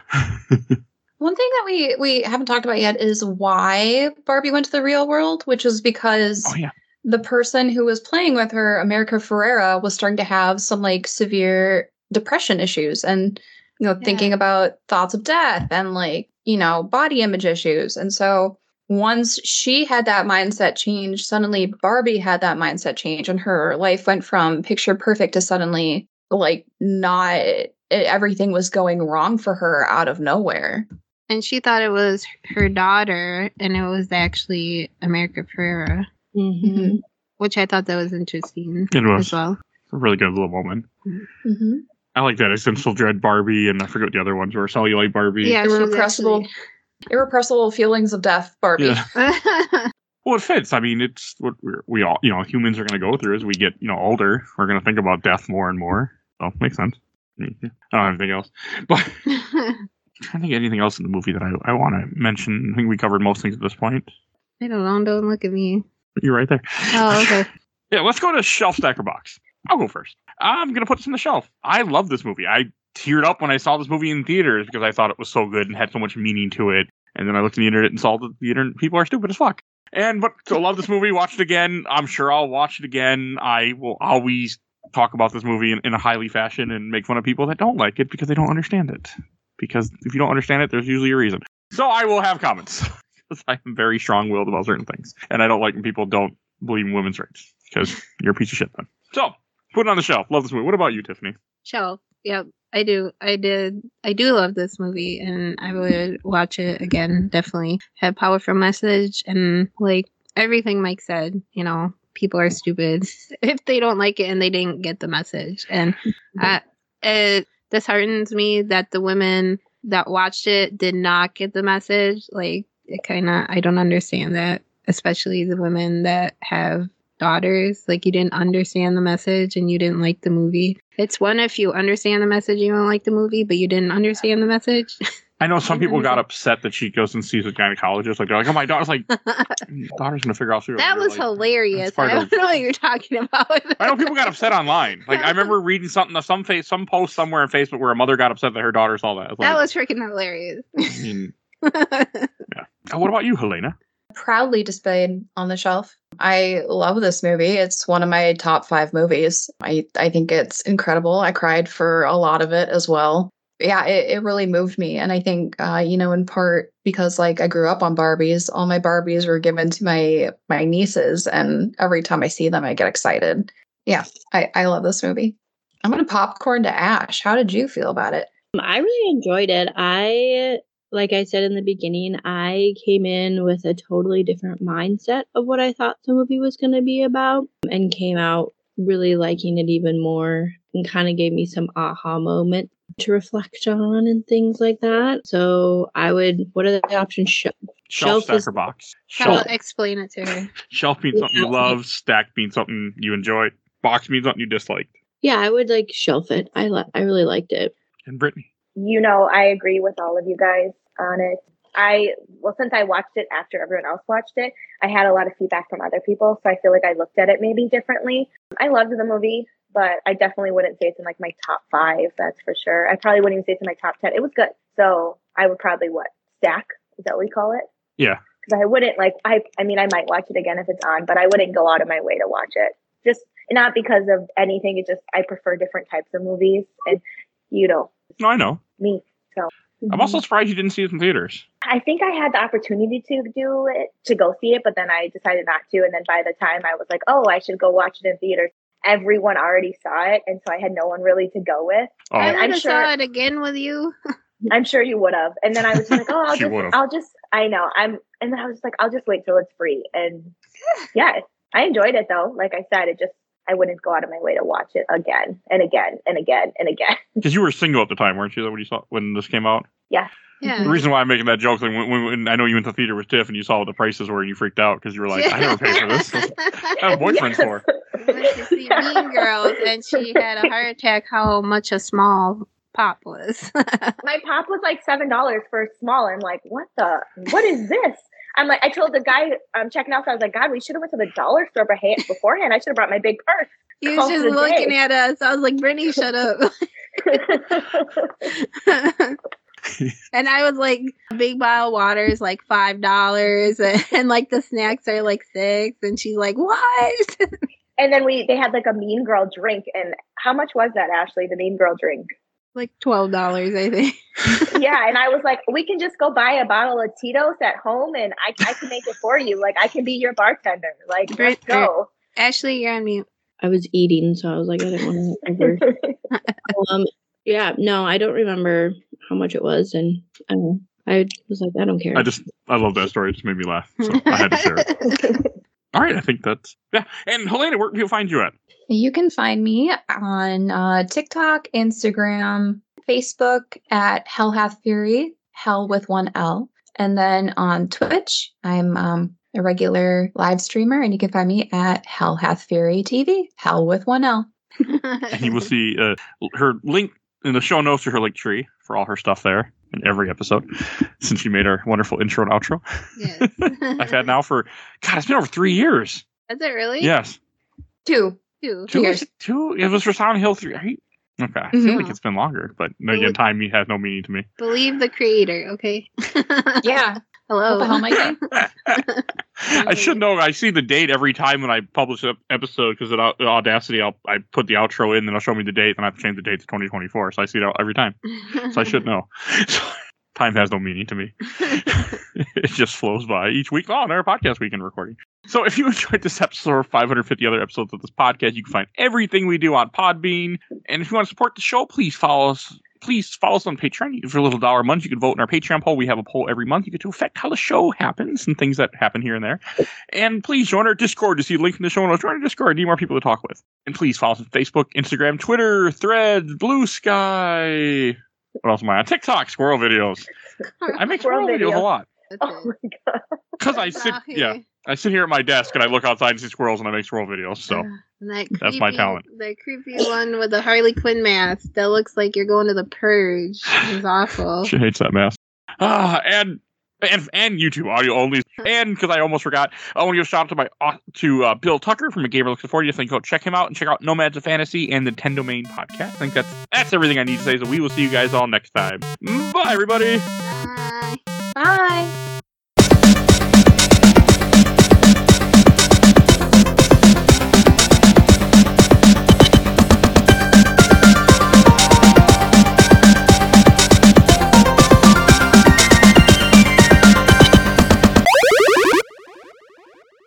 So. One thing that we we haven't talked about yet is why Barbie went to the real world, which is because Oh yeah. the person who was playing with her, America Ferrera, was starting to have some like severe depression issues and you know Yeah. thinking about thoughts of death and like you know body image issues. And so once she had that mindset change, suddenly Barbie had that mindset change, and her life went from picture perfect to suddenly like not it, everything was going wrong for her out of nowhere. And she thought it was her daughter, and it was actually America Ferrera, Mm-hmm. which I thought that was interesting It was. as well. A really good little moment. Mm-hmm. I like that Essential Dread Barbie, and I forget what the other ones were. Cellulite Barbie. Yeah, she was Irrepressible, irrepressible feelings of death, Barbie. Yeah. actually- Well, it fits. I mean, it's what we're, we all, you know, humans are going to go through as we get, you know, older. We're going to think about death more and more. So, makes sense. I mean, yeah. I don't have anything else. But I'm trying to think of anything else in the movie that I, I want to mention. I think we covered most things at this point. I don't know. Don't look at me. You're right there. Oh, okay. Yeah, let's go to Shelf Stacker Box. I'll go first. I'm going to put this in the shelf. I love this movie. I teared up when I saw this movie in theaters because I thought it was so good and had so much meaning to it. And then I looked at the internet and saw that the internet people are stupid as fuck. And but to love this movie, watch it again. I'm sure I'll watch it again. I will always talk about this movie in, in a highly fashion and make fun of people that don't like it because they don't understand it. Because if you don't understand it, there's usually a reason. So I will have comments. Because I am very strong-willed about certain things. And I don't like when people don't believe in women's rights. Because you're a piece of shit then. So, put it on the shelf. Love this movie. What about you, Tiffany? Shelf. Yep. I do. I did. I do love this movie, and I would watch it again. Definitely had powerful message, and like everything Mike said. You know, people are stupid if they don't like it and they didn't get the message. And I, it disheartens me that the women that watched it did not get the message. Like it kind of. I don't understand that, especially the women that have daughters. Like you didn't understand the message and you didn't like the movie. It's one if you understand the message, you don't like the movie, but you didn't understand the message. I know some people got upset that she goes and sees a gynecologist. Like, they're like, oh, my daughter's like, daughter's going to figure out. That was like, hilarious. it's part I of- don't know what you're talking about. I know people got upset online. Like, I remember reading something, some face, some post somewhere on Facebook where a mother got upset that her daughter saw that. I was That like, was freaking hilarious. I mean, yeah. Uh, What about you, Helena? Proudly displayed on the shelf. I love this movie. It's one of my top five movies. I, I think it's incredible. I cried for a lot of it as well. Yeah, it, it really moved me. And I think, uh, you know, in part because like I grew up on Barbies, all my Barbies were given to my my nieces. And every time I see them, I get excited. Yeah, I, I love this movie. I'm going to popcorn to Ash. How did you feel about it? I really enjoyed it. I like I said in the beginning, I came in with a totally different mindset of what I thought the movie was going to be about and came out really liking it even more and kind of gave me some aha moment to reflect on and things like that. So I would, what are the options? Sh- Shelf, stack, is- or box? How Shelf. about explain it to her? Shelf means something you love. Stack means something you enjoy. Box means something you disliked. Yeah, I would like shelf it. I li- I really liked it. And Brittany. You know, I agree with all of you guys on it. I, well, since I watched it after everyone else watched it, I had a lot of feedback from other people. So I feel like I looked at it maybe differently. I loved the movie, but I definitely wouldn't say it's in like my top five. That's for sure. I probably wouldn't even say it's in my top ten. It was good. So I would probably what? Stack? Is that what we call it? Yeah. Because I wouldn't like, I, I mean, I might watch it again if it's on, but I wouldn't go out of my way to watch it. Just not because of anything. It's just, I prefer different types of movies. And, you know, No, I know. me. So I'm also surprised you didn't see it in theaters. I think I had the opportunity to do it, to go see it, but then I decided not to. And then by the time I was like, oh, I should go watch it in theaters, everyone already saw it. And so I had no one really to go with. Oh, I I'm would have sure- saw it again with you. I'm sure you would have. And then I was just like, oh, I'll She just, would've. I'll just, I know. I'm, and then I was just like, I'll just wait till it's free. And yeah, I enjoyed it though. Like I said, it just, I wouldn't go out of my way to watch it again and again and again and again. because you were single at the time, weren't you? When you saw when this came out. Yeah. Yeah. The reason why I'm making that joke, like when, when, when I know you went to the theater with Tiff and you saw what the prices were and you freaked out because you were like, I never paid for this. I have a boyfriend Yes. for. We went to see Mean Girls, and she had a heart attack. How much a small pop was? My pop was like seven dollars for a small. I'm like, what the, what is this? I'm like, I told the guy I'm checking out, so I was like, God, we should have went to the dollar store beha- beforehand. I should have brought my big purse. He was Call just it a looking day. at us. I was like, Brittany, shut up. And I was like, big bottle of water is like five dollars, and, and like the snacks are like six. And she's like, what? And then we, they had like a Mean Girl drink. And how much was that, Ashley, the Mean Girl drink? Like twelve dollars, I think. Yeah. And I was like, we can just go buy a bottle of Tito's at home and I, I can make it for you. Like, I can be your bartender. Like, Great. let's go. Ashley, you're on mute. I was eating, so I was like, I didn't want to ever. um, yeah, no, I don't remember how much it was, and I don't know. I was like, I don't care. I just, I love that story. It just made me laugh. So I had to share it. All right. I think that's, yeah. And Helena, where can people find you at? You can find me on uh, TikTok, Instagram, Facebook at Hell Hath Fury, Hell with one L. And then on Twitch, I'm um, a regular live streamer, and you can find me at Hell Hath Fury T V, Hell with one L. And you will see uh, her link in the show notes to her link tree for all her stuff there in every episode since she made our wonderful intro and outro. Yes. I've had now for, God, it's been over three years. Is it really? Yes. Two. Two. Two years. years. Two? It was for Silent Hill three. Are you, okay. I feel Mhm. like it's been longer, but no, again, time has no meaning to me. Believe the creator, okay? Yeah. Hello. What the hell am I doing? I should know. I see the date every time when I publish an episode because at Au- Audacity, I'll I put the outro in, then it'll show me the date, and I have to change the date to twenty twenty-four. So I see it out every time. So I should know. So, time has no meaning to me. It just flows by each week. Oh, another podcast weekend recording. So if you enjoyed this episode or five hundred fifty other episodes of this podcast, you can find everything we do on Podbean. And if you want to support the show, please follow us. Please follow us on Patreon. For a little dollar a month, you can vote in our Patreon poll. We have a poll every month. You get to affect how the show happens and things that happen here and there. And please join our Discord to see the link in the show notes. Join our Discord. Need more people to talk with. And please follow us on Facebook, Instagram, Twitter, Threads, Blue Sky. What else am I on? TikTok, squirrel videos. I make squirrel, Squirrel videos a videos. lot. That's Oh it. my God. Because I sit, Out yeah, here. I sit here at my desk and I look outside and see squirrels and I make squirrel videos. So Uh, that that's my creepy- talent. The creepy one with the Harley Quinn mask that looks like you're going to the purge. It's awful. she hates that mask. Ah, and and and YouTube audio only. And because I almost forgot, I want to give a shout out to my uh, to uh, Bill Tucker from A Gamer Looks For You. Think go check him out and check out Nomads of Fantasy and the Nintendo Main podcast. I think that's that's everything I need to say. So we will see you guys all next time. Bye, everybody.